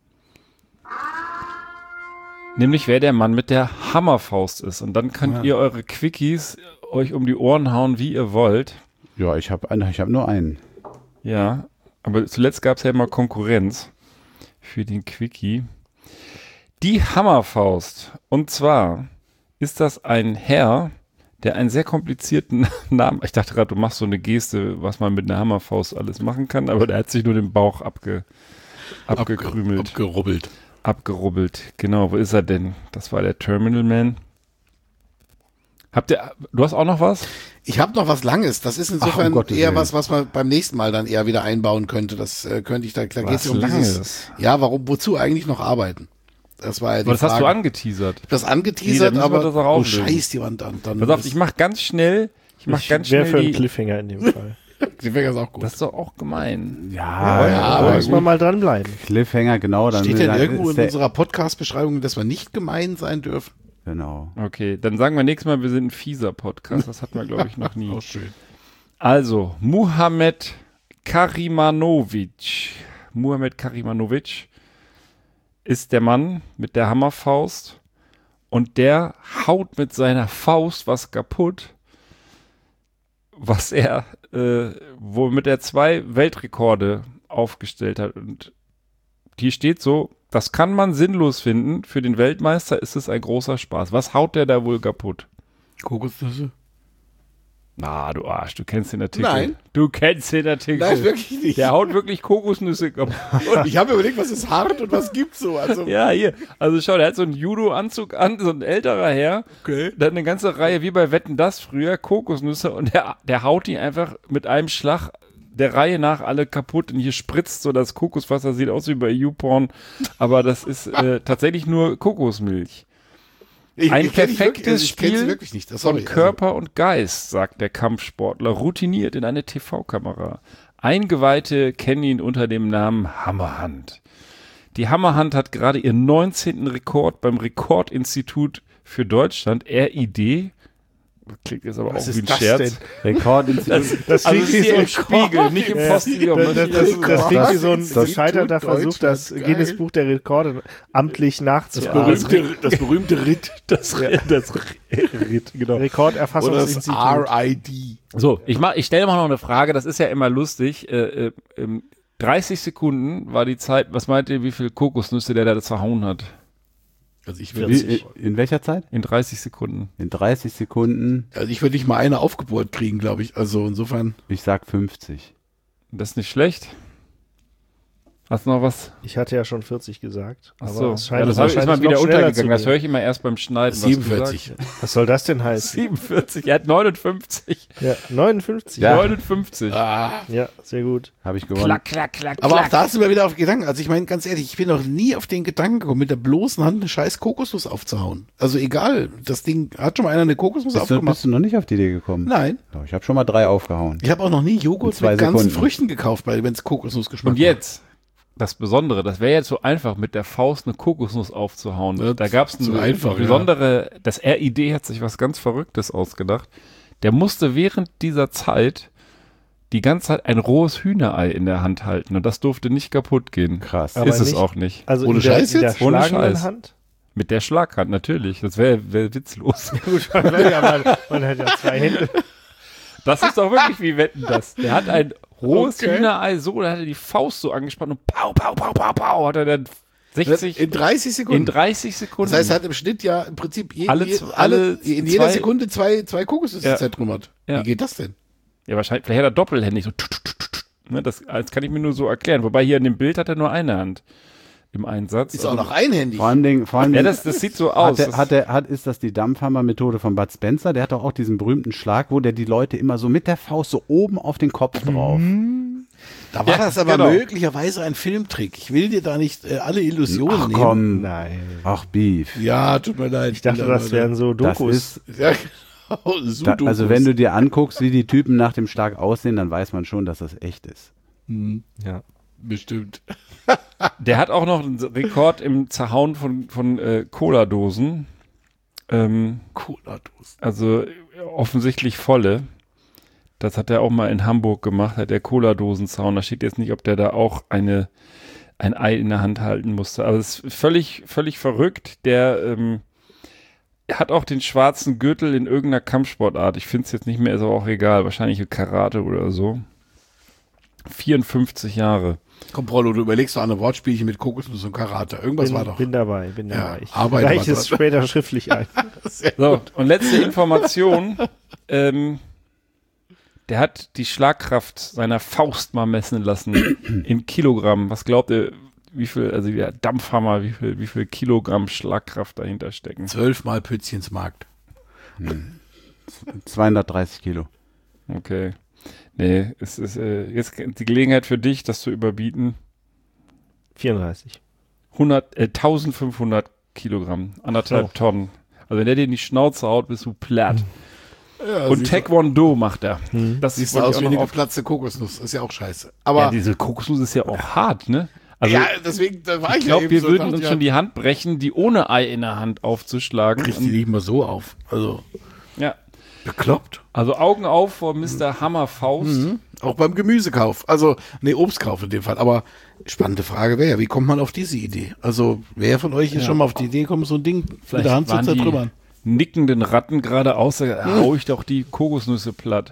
S3: Nämlich, wer der Mann mit der Hammerfaust ist. Und dann könnt
S6: Ja.
S3: ihr eure Quickies euch um die Ohren hauen, wie ihr wollt.
S5: Ja, ich habe ich hab nur einen.
S3: Ja, aber zuletzt gab es ja immer Konkurrenz für den Quickie. Die Hammerfaust. Und zwar ist das ein Herr, der einen sehr komplizierten Namen, ich dachte gerade, du machst so eine Geste, was man mit einer Hammerfaust alles machen kann, aber der hat sich nur den Bauch abge, abgekrümelt.
S6: Abge, abgerubbelt.
S3: Abgerubbelt, genau. Wo ist er denn? Das war der Terminal Man. Habt ihr, du hast auch noch was?
S6: Ich habe noch was Langes. Das ist insofern
S5: Ach, um Gottes
S6: eher
S5: Willen.
S6: was, was man beim nächsten Mal dann eher wieder einbauen könnte. Das äh, könnte ich da, da geht
S3: Was
S6: es um
S3: Langes?
S6: dieses, ja, warum, wozu eigentlich noch arbeiten? Das war ja die
S3: Aber das
S6: Frage.
S3: hast du angeteasert.
S6: Ich hab das
S3: Nee, dann
S6: angeteasert,
S3: müssen wir
S6: aber
S3: das auch
S6: oh
S3: auflösen.
S6: scheiß, die Wand dann. dann
S3: Pass auf, ich mach ganz schnell, ich mach
S4: Ich
S3: ganz
S4: wäre
S3: schnell
S4: für einen
S3: die,
S4: Cliffhanger in dem Fall.
S6: die wäre auch gut.
S3: das ist doch auch gemein.
S5: Ja,
S6: ja,
S4: Da
S6: aber
S4: muss man mal dranbleiben.
S5: Cliffhanger, genau. Dann
S6: Steht
S5: will-
S6: denn irgendwo
S5: ist
S6: in
S5: der-
S6: unserer Podcast-Beschreibung, dass wir nicht gemein sein dürfen?
S5: Genau.
S3: Okay, dann sagen wir nächstes Mal, wir sind ein fieser Podcast. Das hatten wir, glaube ich, noch nie.
S6: Auch schön.
S3: Also, Muhammad Karimanovic. Muhammad Karimanovic ist der Mann mit der Hammerfaust und der haut mit seiner Faust was kaputt, was er, äh, womit er zwei Weltrekorde aufgestellt hat. Und hier steht so, das kann man sinnlos finden. Für den Weltmeister ist es ein großer Spaß. Was haut der da wohl kaputt?
S6: Kokosnüsse?
S3: Na, du Arsch, du kennst den Artikel.
S6: Nein.
S3: Du kennst den Artikel.
S6: Nein, wirklich nicht.
S3: Der haut wirklich Kokosnüsse kaputt.
S6: Und ich habe überlegt, was ist hart und was gibt's so. Also,
S3: Ja, hier. Also schau, der hat so einen Judo-Anzug an, so ein älterer Herr.
S6: okay.
S3: Der hat eine ganze Reihe, wie bei Wetten, das früher, Kokosnüsse und der, der haut die einfach mit einem Schlag der Reihe nach alle kaputt und hier spritzt so das Kokoswasser, sieht aus wie bei YouPorn, aber das ist äh, tatsächlich nur Kokosmilch.
S6: Ich,
S3: Ein
S6: ich kenn dich
S3: perfektes
S6: wirklich, also ich kenn sie
S3: Spiel
S6: wirklich nicht. Das, sorry,
S3: Von Körper und Geist, sagt der Kampfsportler, routiniert in eine T V-Kamera. Eingeweihte kennen ihn unter dem Namen Hammerhand. Die Hammerhand hat gerade ihren neunzehnten Rekord beim Rekordinstitut für Deutschland, R I D. Klingt jetzt aber
S4: Was
S3: auch wie
S4: ist
S3: ein
S4: das
S3: Scherz.
S4: denn?
S5: Rekordinstitut.
S4: Das
S3: Also
S4: klingt
S3: es
S4: wie
S3: ist
S4: so
S3: hier
S4: ein
S3: im Spiegel, nicht im
S4: Ja,
S3: Postillon.
S4: Das, das, das, das klingt wie so ein
S6: Das- das-
S4: gescheiterter Versuch, das
S6: Deutschland,
S4: Guinness
S6: geil.
S4: Buch der Rekorde amtlich
S6: Das
S4: nachzuahmen.
S6: berühmte, das berühmte Ritt.
S3: Das, das Ritt, genau.
S6: Oder das
S4: Rekorderfassungsinstitut.
S6: R I D.
S3: So, ich mach, ich stelle mal noch eine Frage, das ist ja immer lustig. Äh, äh, ähm, dreißig Sekunden war die Zeit, was meint ihr, wie viel Kokosnüsse der da zerhauen hat?
S6: Also ich würde
S5: Wie, in welcher Zeit?
S3: In dreißig Sekunden.
S5: In dreißig Sekunden.
S6: also ich würd nicht mal eine aufgebohrt kriegen, glaube ich. Also insofern.
S5: Ich sag fünfzig.
S3: Das ist nicht schlecht. Hast du noch was?
S4: Ich hatte ja schon vierzig gesagt.
S3: Ach
S4: aber
S3: so,
S4: es scheint
S3: ja, das hab- ist
S4: wahrscheinlich
S3: mal wieder
S4: noch schneller zu
S3: untergegangen. Das
S4: gehen.
S3: höre ich immer erst beim Schneiden. was du
S6: siebenundvierzig.
S3: sagst.
S4: Was soll das denn heißen?
S3: siebenundvierzig, er hat neunundfünfzig.
S4: Ja, neunundfünfzig.
S5: Ja.
S3: neunundfünfzig.
S6: Ah.
S4: Ja, sehr gut.
S5: Habe ich gewonnen.
S3: Klack, klack, klack,
S6: Aber auch
S3: klack.
S6: da sind wir wieder auf Gedanken. Also ich meine, ganz ehrlich, ich bin noch nie auf den Gedanken gekommen, mit der bloßen Hand eine scheiß Kokosnuss aufzuhauen. Also egal, das Ding, hat schon mal einer eine Kokosnuss
S5: Bist du,
S6: aufgemacht?
S5: bist du noch nicht auf die Idee gekommen?
S6: Nein.
S5: Doch, ich habe schon mal drei aufgehauen.
S6: Ich habe auch noch nie Joghurt
S5: In zwei
S6: mit ganzen
S5: Sekunden.
S6: Früchten gekauft, weil wenn es Kokosnussgeschmack
S3: Und jetzt, das Besondere, das wäre jetzt so einfach, mit der Faust eine Kokosnuss aufzuhauen.
S6: Ja,
S3: Da gab es
S6: zu
S3: eine
S6: einfach, ja.
S3: besondere, das R I D hat sich was ganz Verrücktes ausgedacht. Der musste während dieser Zeit die ganze Zeit ein rohes Hühnerei in der Hand halten und das durfte nicht kaputt gehen.
S5: Krass.
S4: Aber
S3: ist es
S4: nicht-
S3: auch nicht.
S4: Also
S6: Ohne
S4: in der,
S6: Scheiß
S4: in der
S6: jetzt?
S3: Ohne
S4: schlagenden
S3: Scheiß.
S4: Hand?
S3: Mit der Schlaghand, natürlich. Das wäre wär witzlos.
S4: Gut, ja, man, man hat ja zwei Hände.
S3: Das ist doch wirklich wie Wetten, das. Der hat ein rohes
S6: Okay.
S3: Hühnerei so, da hat er die Faust so angespannt und pau, pau, pau, pau, pau, hat er dann sechzig
S6: in dreißig Sekunden.
S3: in dreißig Sekunden.
S6: Das heißt, er hat im Schnitt ja im Prinzip je,
S3: Alle
S6: je,
S3: z-
S6: alle,
S3: alle
S6: in jeder
S3: zwei-
S6: Sekunde zwei, zwei Kokosnüsse
S3: Ja.
S6: zertrümmert.
S3: Ja.
S6: Wie geht das denn?
S3: Ja, wahrscheinlich, vielleicht hat er doppelhändig, so tut, tut, tut, tut, tut. Ne, das, das kann ich mir nur so erklären. Wobei hier in dem Bild hat er nur eine Hand im Einsatz.
S6: Ist auch
S3: Also-
S6: noch einhändig.
S5: Vor allem, Dingen, vor allem
S3: Ja,
S5: Dingen-
S3: das, das sieht so aus.
S5: hat der,
S3: Das-
S5: hat der, hat, ist das die Dampfhammer-Methode von Bud Spencer? Der hat doch auch diesen berühmten Schlag, wo der die Leute immer so mit der Faust so oben auf den Kopf drauf.
S6: Da war
S3: Ja,
S6: das aber
S3: genau.
S6: möglicherweise ein Filmtrick. Ich will dir da nicht äh, alle Illusionen
S5: Ach
S6: nehmen.
S5: komm.
S4: Nein.
S5: Ach, Beef.
S6: Ja, tut mir leid.
S4: Ich dachte, das wären so
S5: Das
S4: Dokus.
S5: ist,
S6: Ja, genau.
S5: da, also wenn du dir anguckst, wie die Typen nach dem Schlag aussehen, dann weiß man schon, dass das echt ist.
S4: ja.
S6: Bestimmt.
S3: Der hat auch noch einen Rekord im Zerhauen von, von äh, Cola-Dosen. Ähm,
S6: Cola-Dosen.
S3: also äh, offensichtlich volle. Das hat er auch mal in Hamburg gemacht, hat der Cola-Dosen zerhauen. Da steht jetzt nicht, ob der da auch eine, ein Ei in der Hand halten musste. Aber es ist völlig, völlig verrückt. Der ähm, hat auch den schwarzen Gürtel in irgendeiner Kampfsportart. Ich finde es jetzt nicht mehr, ist aber auch egal. Wahrscheinlich Karate oder so. vierundfünfzig Jahre.
S6: Komm, Prollo, du überlegst doch an ein Wortspielchen mit Kokosnuss und Karate. Irgendwas
S4: bin,
S6: war doch.
S4: bin dabei, bin
S6: Ja,
S4: dabei. Ich
S6: Arbeit
S4: reiche
S6: war
S4: es
S6: dran.
S4: später schriftlich ein.
S3: So, und letzte Information. ähm, der hat die Schlagkraft seiner Faust mal messen lassen in Kilogramm. Was glaubt ihr, wie viel, also der Dampfhammer, wie viel, wie viel Kilogramm Schlagkraft dahinter stecken?
S6: Zwölfmal Pützchensmarkt.
S5: zweihundertdreißig Kilo.
S3: Okay. Nee, es ist äh, jetzt die Gelegenheit für dich, das zu überbieten.
S4: vierunddreißig.
S3: hundert, äh, eintausendfünfhundert Kilogramm, anderthalb
S4: Oh.
S3: Tonnen. Also wenn der dir in die Schnauze haut, bist du platt.
S6: Ja,
S3: Und Taekwondo macht er. Das
S6: Siehst du
S3: wollte ich
S6: aus
S3: auch
S6: wie
S3: noch
S6: eine
S3: auf-
S6: geplatzte Kokosnuss. Ist ja auch scheiße. Aber
S3: Ja, diese Kokosnuss ist ja auch hart, ne? Also
S6: ja, deswegen, da war ich,
S3: ich glaube,
S6: ja
S3: wir
S6: eben so,
S3: würden
S6: dachte,
S3: uns
S6: ja,
S3: schon die Hand brechen, die ohne Ei in der Hand aufzuschlagen.
S6: kriegst die
S3: Und,
S6: nicht mal so auf. Also,
S3: ja,
S6: bekloppt.
S3: also Augen auf vor Mister Hammerfaust.
S6: Mhm. Auch beim Gemüsekauf. Also, nee, Obstkauf in dem Fall. Aber spannende Frage wäre ja, wie kommt man auf diese Idee? Also, wer von euch ist schon mal auf die Idee gekommen, so ein Ding mit der Hand zu
S3: waren die
S6: zertrümmern?
S3: nickenden Ratten gerade aus, da hau ich doch die Kokosnüsse platt.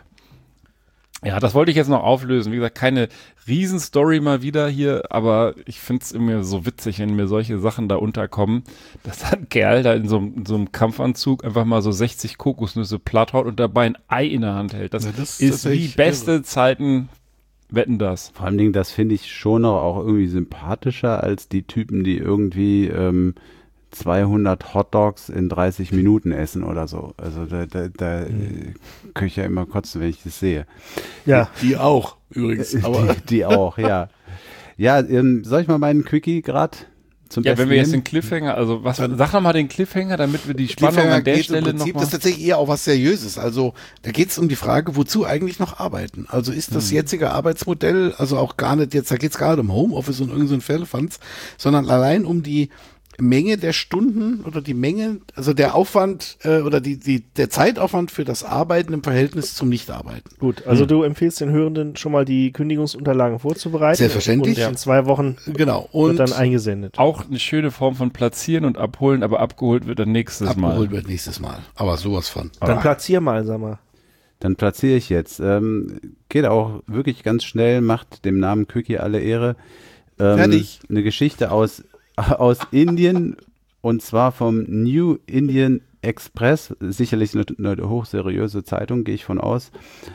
S3: Ja, das wollte ich jetzt noch auflösen. Wie gesagt, keine Riesenstory mal wieder hier, aber ich finde es immer so witzig, wenn mir solche Sachen da unterkommen, dass da ein Kerl da in so, einem- in so einem Kampfanzug einfach mal so sechzig Kokosnüsse platt haut und dabei ein Ei in der Hand hält. Das,
S6: Ja, das ist
S3: ist wie
S6: tatsächlich
S3: beste
S6: irre.
S3: Zeiten, wetten das.
S5: Vor allen Dingen, das finde ich schon noch auch irgendwie sympathischer als die Typen, die irgendwie ähm, zweihundert Hotdogs in dreißig Minuten essen oder so. Also da, da, da äh, könnte ich ja immer kotzen, wenn ich das sehe.
S4: Ja,
S6: Die auch, übrigens. Aber
S5: Die, die auch, ja. Ja, ähm, soll ich mal meinen Quickie gerade zum
S3: Ja,
S5: Besten
S3: wenn wir jetzt den
S5: nennen?
S3: Cliffhanger, also was, sag noch mal den Cliffhanger, damit wir die Spannung
S6: Cliffhanger
S3: an der
S6: geht
S3: Stelle
S6: im
S3: noch
S6: Prinzip,
S3: mal.
S6: das ist tatsächlich eher auch was Seriöses. Also da geht es um die Frage, wozu eigentlich noch arbeiten? Also ist das jetzige Arbeitsmodell, also auch gar nicht, jetzt da geht es gerade um Homeoffice und irgendein so Firlefanz, sondern allein um die Menge der Stunden oder die Menge, also der Aufwand äh, oder die, die, der Zeitaufwand für das Arbeiten im Verhältnis zum Nichtarbeiten.
S4: gut. Also du empfiehlst den Hörenden schon mal die Kündigungsunterlagen vorzubereiten.
S6: Selbstverständlich.
S4: Und in zwei Wochen
S6: Genau.
S4: wird
S6: Und
S4: dann eingesendet.
S3: Auch eine schöne Form von Platzieren und Abholen, aber abgeholt wird dann nächstes
S6: abgeholt
S3: Mal.
S6: wird nächstes Mal. Aber sowas von.
S4: Dann platzier mal, sag mal.
S5: Dann platziere ich jetzt. Ähm, geht auch wirklich ganz schnell, macht dem Namen Quickie alle Ehre. Ähm,
S6: Fertig.
S5: Eine Geschichte aus, aus Indien und zwar vom New Indian Express, sicherlich eine, eine hochseriöse Zeitung, gehe ich von aus.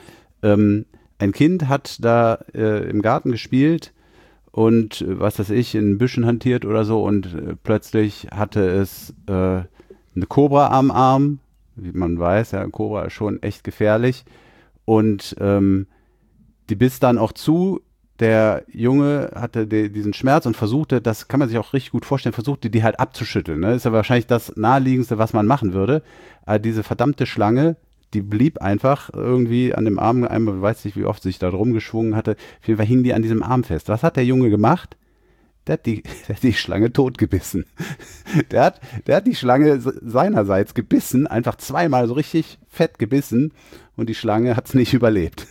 S5: Ähm, ein Kind hat da äh, im Garten gespielt und äh, was weiß ich, in Büschen hantiert oder so und äh, plötzlich hatte es äh, eine Kobra am Arm. Wie man weiß, ja, Kobra ist schon echt gefährlich. Und ähm, die biss dann auch zu. Der Junge hatte die, diesen Schmerz und versuchte, das kann man sich auch richtig gut vorstellen, versuchte die halt abzuschütteln. Ne? Ist ja wahrscheinlich das Naheliegendste, was man machen würde. Aber diese verdammte Schlange, die blieb einfach irgendwie an dem Arm, einmal weiß nicht, wie oft sich da drum geschwungen hatte. Auf jeden Fall hing die an diesem Arm fest. Was hat der Junge gemacht? Der hat die, der hat die Schlange totgebissen. Der hat, der hat die Schlange seinerseits gebissen, einfach zweimal so richtig fett gebissen und die Schlange hat es nicht überlebt.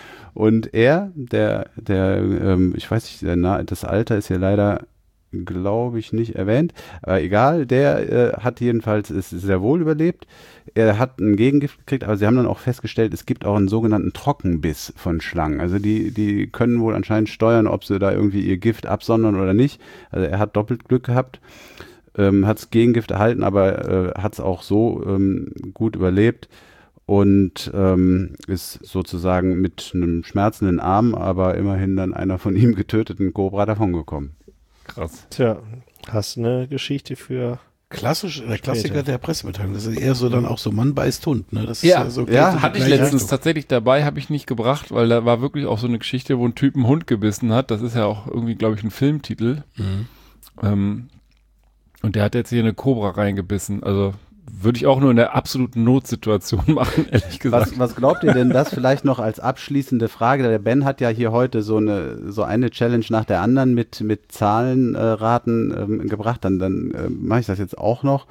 S5: Und er, der, der, ähm, ich weiß nicht, der, Na- das Alter ist hier leider, glaube ich, nicht erwähnt, aber egal, der äh, hat jedenfalls, ist sehr wohl überlebt. Er hat ein Gegengift gekriegt, aber sie haben dann auch festgestellt, es gibt auch einen sogenannten Trockenbiss von Schlangen. Also die, die können wohl anscheinend steuern, ob sie da irgendwie ihr Gift absondern oder nicht. Also er hat doppelt Glück gehabt, ähm, hat das Gegengift erhalten, aber äh, hat es auch so ähm, gut überlebt. Und ähm, ist sozusagen mit einem schmerzenden Arm, aber immerhin dann einer von ihm getöteten Cobra davongekommen.
S3: Krass.
S4: Tja, hast eine Geschichte für.
S6: Klassisch, der Klassiker
S4: Später.
S6: der Pressemitteilung. Das ist eher so dann auch so Mann beißt Hund. Ne? Das ist
S3: Ja,
S6: ja, so
S5: ja,
S6: geht in
S3: Hatte
S6: die
S3: ich
S6: gleiche
S3: letztens
S6: Richtung.
S3: tatsächlich dabei, habe ich nicht gebracht, weil da war wirklich auch so eine Geschichte, wo ein Typ einen Hund gebissen hat. Das ist ja auch irgendwie, glaube ich, ein Filmtitel.
S6: Mhm.
S3: Ähm, und der hat jetzt hier eine Kobra reingebissen. Also würde ich auch nur in der absoluten Notsituation machen, ehrlich gesagt.
S5: Was, was glaubt ihr denn das vielleicht noch als abschließende Frage? Der Ben hat ja hier heute so eine, so eine Challenge nach der anderen mit, mit Zahlenraten äh, ähm, gebracht. Dann, dann äh, mache ich das jetzt auch noch.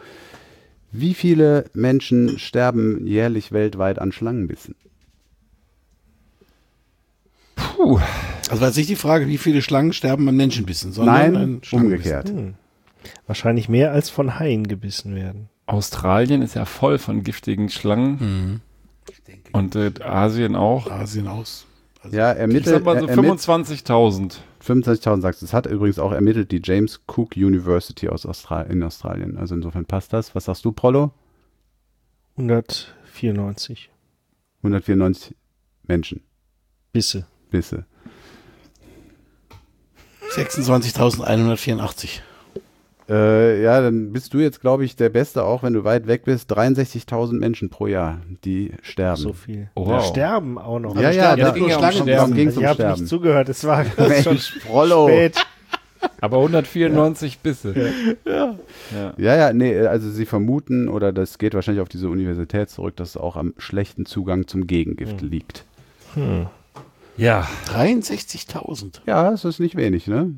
S5: Wie viele Menschen sterben jährlich weltweit an Schlangenbissen?
S3: Puh.
S6: Also war jetzt nicht die Frage, wie viele Schlangen sterben an Menschenbissen, sondern
S5: Nein,
S6: an Schlangenbissen.
S5: umgekehrt.
S4: Hm, wahrscheinlich mehr als von Haien gebissen werden.
S3: Australien ist ja voll von giftigen Schlangen
S6: Mhm.
S3: und äh, Asien auch.
S6: Asien aus. Also
S5: Ja,
S3: Ich
S5: ermittelt,
S3: sag mal so
S5: er, ermittelt,
S3: fünfundzwanzigtausend.
S5: fünfundzwanzigtausend sagst du. Es hat übrigens auch ermittelt die James Cook University aus Austral- in Australien. Also insofern passt das. Was sagst du, Prollo?
S4: hundertvierundneunzig.
S5: hundertvierundneunzig Menschen.
S4: Bisse.
S5: Bisse.
S6: sechsundzwanzigtausendeinhundertvierundachtzig.
S5: Äh, ja, dann bist du jetzt, glaube ich, der Beste, auch wenn du weit weg bist. dreiundsechzigtausend Menschen pro Jahr, die sterben.
S4: So viel.
S3: Oh,
S4: Ja,
S3: wow.
S4: sterben auch noch.
S5: Ja,
S4: Also
S5: ja,
S4: sterben.
S5: da
S3: es ging
S5: ging
S3: ja um
S5: es
S3: Sterben.
S5: darum, ging's
S4: Ich
S5: um
S4: habe
S5: Sterben.
S4: nicht zugehört, es war schon
S5: Mensch, Prollo.
S4: spät.
S3: Aber hundertvierundneunzig Bisse.
S5: Ja, ja, nee, also sie vermuten, oder das geht wahrscheinlich auf diese Universität zurück, dass es auch am schlechten Zugang zum Gegengift
S4: Hm.
S5: liegt.
S4: Hm.
S3: Ja.
S6: dreiundsechzigtausend.
S5: Ja, das ist nicht wenig, ne?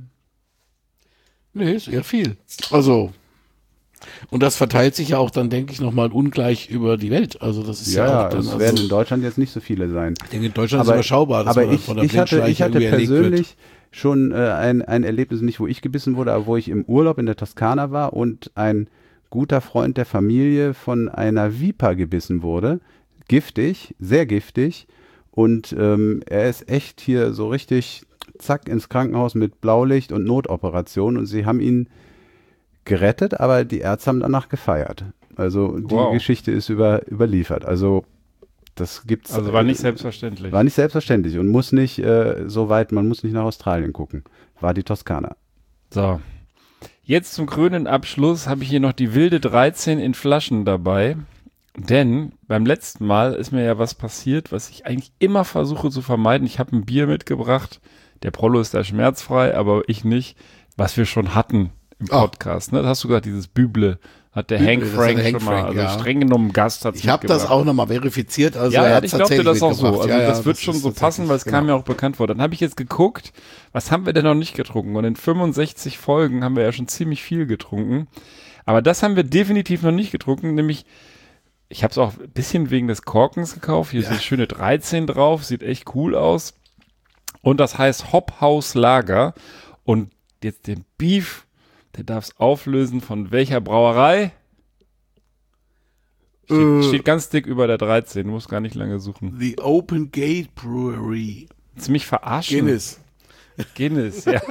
S6: Nee, ist eher viel. Also, und das verteilt sich ja auch dann, denke ich, nochmal ungleich über die Welt. Also das ist ja,
S5: Ja,
S6: auch dann,
S5: es
S6: also,
S5: werden in Deutschland jetzt nicht so viele sein.
S6: ich denke, in Deutschland
S5: Aber-
S6: ist überschaubar, dass
S5: Aber
S6: man
S5: ich,
S6: von der
S5: ich hatte, ich
S6: Blindschleiche
S5: hatte
S6: irgendwie erlegt wird.
S5: persönlich schon äh, ein, ein Erlebnis, nicht wo ich gebissen wurde, aber wo ich im Urlaub in der Toskana war und ein guter Freund der Familie von einer Viper gebissen wurde. Giftig, sehr giftig. Und ähm, er ist echt hier so richtig zack ins Krankenhaus mit Blaulicht und Notoperation und sie haben ihn gerettet, aber die Ärzte haben danach gefeiert. Also die
S3: Wow.
S5: Geschichte ist über, überliefert. Also das gibt's.
S3: Also war nicht selbstverständlich.
S5: War nicht selbstverständlich und muss nicht äh, so weit, man muss nicht nach Australien gucken. War die Toskana.
S3: So. Jetzt zum krönenden Abschluss habe ich hier noch die wilde dreizehn in Flaschen dabei. Denn beim letzten Mal ist mir ja was passiert, was ich eigentlich immer versuche zu vermeiden. Ich habe ein Bier mitgebracht. Der Prollo ist da schmerzfrei, aber ich nicht. Was wir schon hatten im
S6: Ah.
S3: Podcast. Ne? Das hast du gesagt, dieses Büble. Hat der
S6: Büble,
S3: Hank
S6: das hat
S3: Frank
S6: der Hank
S3: schon mal,
S6: Frank,
S3: also
S6: ja.
S3: streng genommen Gast hat
S6: Ich habe das auch nochmal verifiziert. Also
S3: ja,
S6: er
S3: ja,
S6: hat's
S3: ich glaube dir
S6: tatsächlich
S3: das auch so.
S6: mitgebracht.
S3: Also
S6: Ja,
S3: das
S6: ja,
S3: wird schon
S6: ist
S3: so passen, weil es
S6: tatsächlich-
S3: kam mir auch bekannt vor. Dann habe ich jetzt geguckt, was haben wir denn noch nicht getrunken? Und in fünfundsechzig Folgen haben wir ja schon ziemlich viel getrunken. Aber das haben wir definitiv noch nicht getrunken, nämlich ich habe es auch ein bisschen wegen des Korkens gekauft. Hier ist eine schöne dreizehn drauf, sieht echt cool aus. Und das heißt Hophaus Lager. Und jetzt den Beef, der darf es auflösen von welcher Brauerei? Steht,
S6: Äh.
S3: steht ganz dick über der dreizehn, muss gar nicht lange suchen.
S6: The Open Gate Brewery.
S3: Willst du mich verarschen?
S6: Guinness.
S3: Guinness, ja.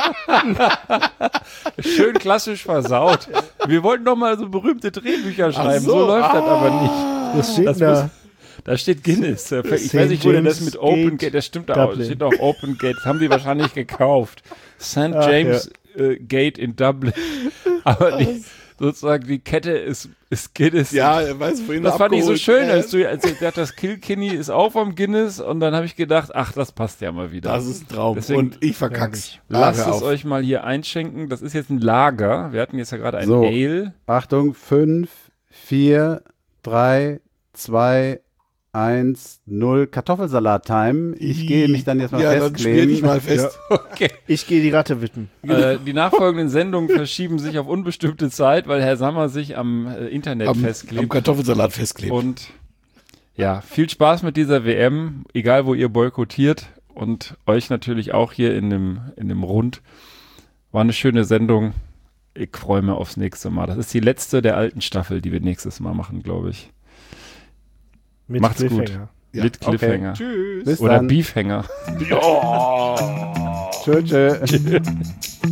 S3: Schön klassisch versaut. Wir wollten doch mal so berühmte Drehbücher schreiben, so,
S6: so,
S3: läuft das aber nicht.
S4: Was steht
S3: Das
S4: da?
S3: muss, da steht Guinness. Ich weiß
S4: Saint
S3: nicht, wo denn das
S4: James
S3: mit Open
S4: Gate,
S3: Gate, das stimmt auch,
S4: Dublin.
S3: steht auch Open Gate, das haben die wahrscheinlich gekauft. Sankt
S4: Ach,
S3: James äh, Gate in Dublin. Aber die, sozusagen die Kette ist, ist Guinness.
S6: Ja, er weiß vorhin
S3: Das fand ich so
S6: abgeholt.
S3: schön,
S6: Ja,
S3: als du, als du dachtest, das Kilkenny ist auch vom Guinness und dann habe ich gedacht, ach, das passt ja mal wieder.
S6: Das ist ein Traum.
S3: Deswegen-
S6: und ich verkack's.
S3: Lasst
S6: Ah, hör
S3: es
S6: auf.
S3: euch mal hier einschenken. Das ist jetzt ein Lager. Wir hatten jetzt ja gerade ein
S5: So.
S3: Ale.
S5: Achtung, fünf, vier, drei, zwei, eins, null. Kartoffelsalat-Time. Ich gehe mich dann jetzt mal
S6: Ja, dann spiel dich
S5: festkleben.
S6: mal fest.
S3: Okay.
S4: Ich gehe die Ratte widmen.
S3: Äh, die nachfolgenden Sendungen verschieben sich auf unbestimmte Zeit, weil Herr Sammer sich am äh, Internet
S6: Am, am
S3: festklebt.
S6: Kartoffelsalat festklebt.
S3: Und ja, viel Spaß mit dieser W M, egal wo ihr boykottiert und euch natürlich auch hier in dem, in dem Rund. War eine schöne Sendung. Ich freue mich aufs nächste Mal. Das ist die letzte der alten Staffel, die wir nächstes Mal machen, glaube ich.
S4: Mit
S3: Macht's gut.
S4: Cliffhanger.
S6: Ja,
S3: Mit Cliffhanger.
S6: Tschüss.
S5: Bis
S3: Oder
S5: dann.
S3: Beefhanger.
S5: Tschö, tschö.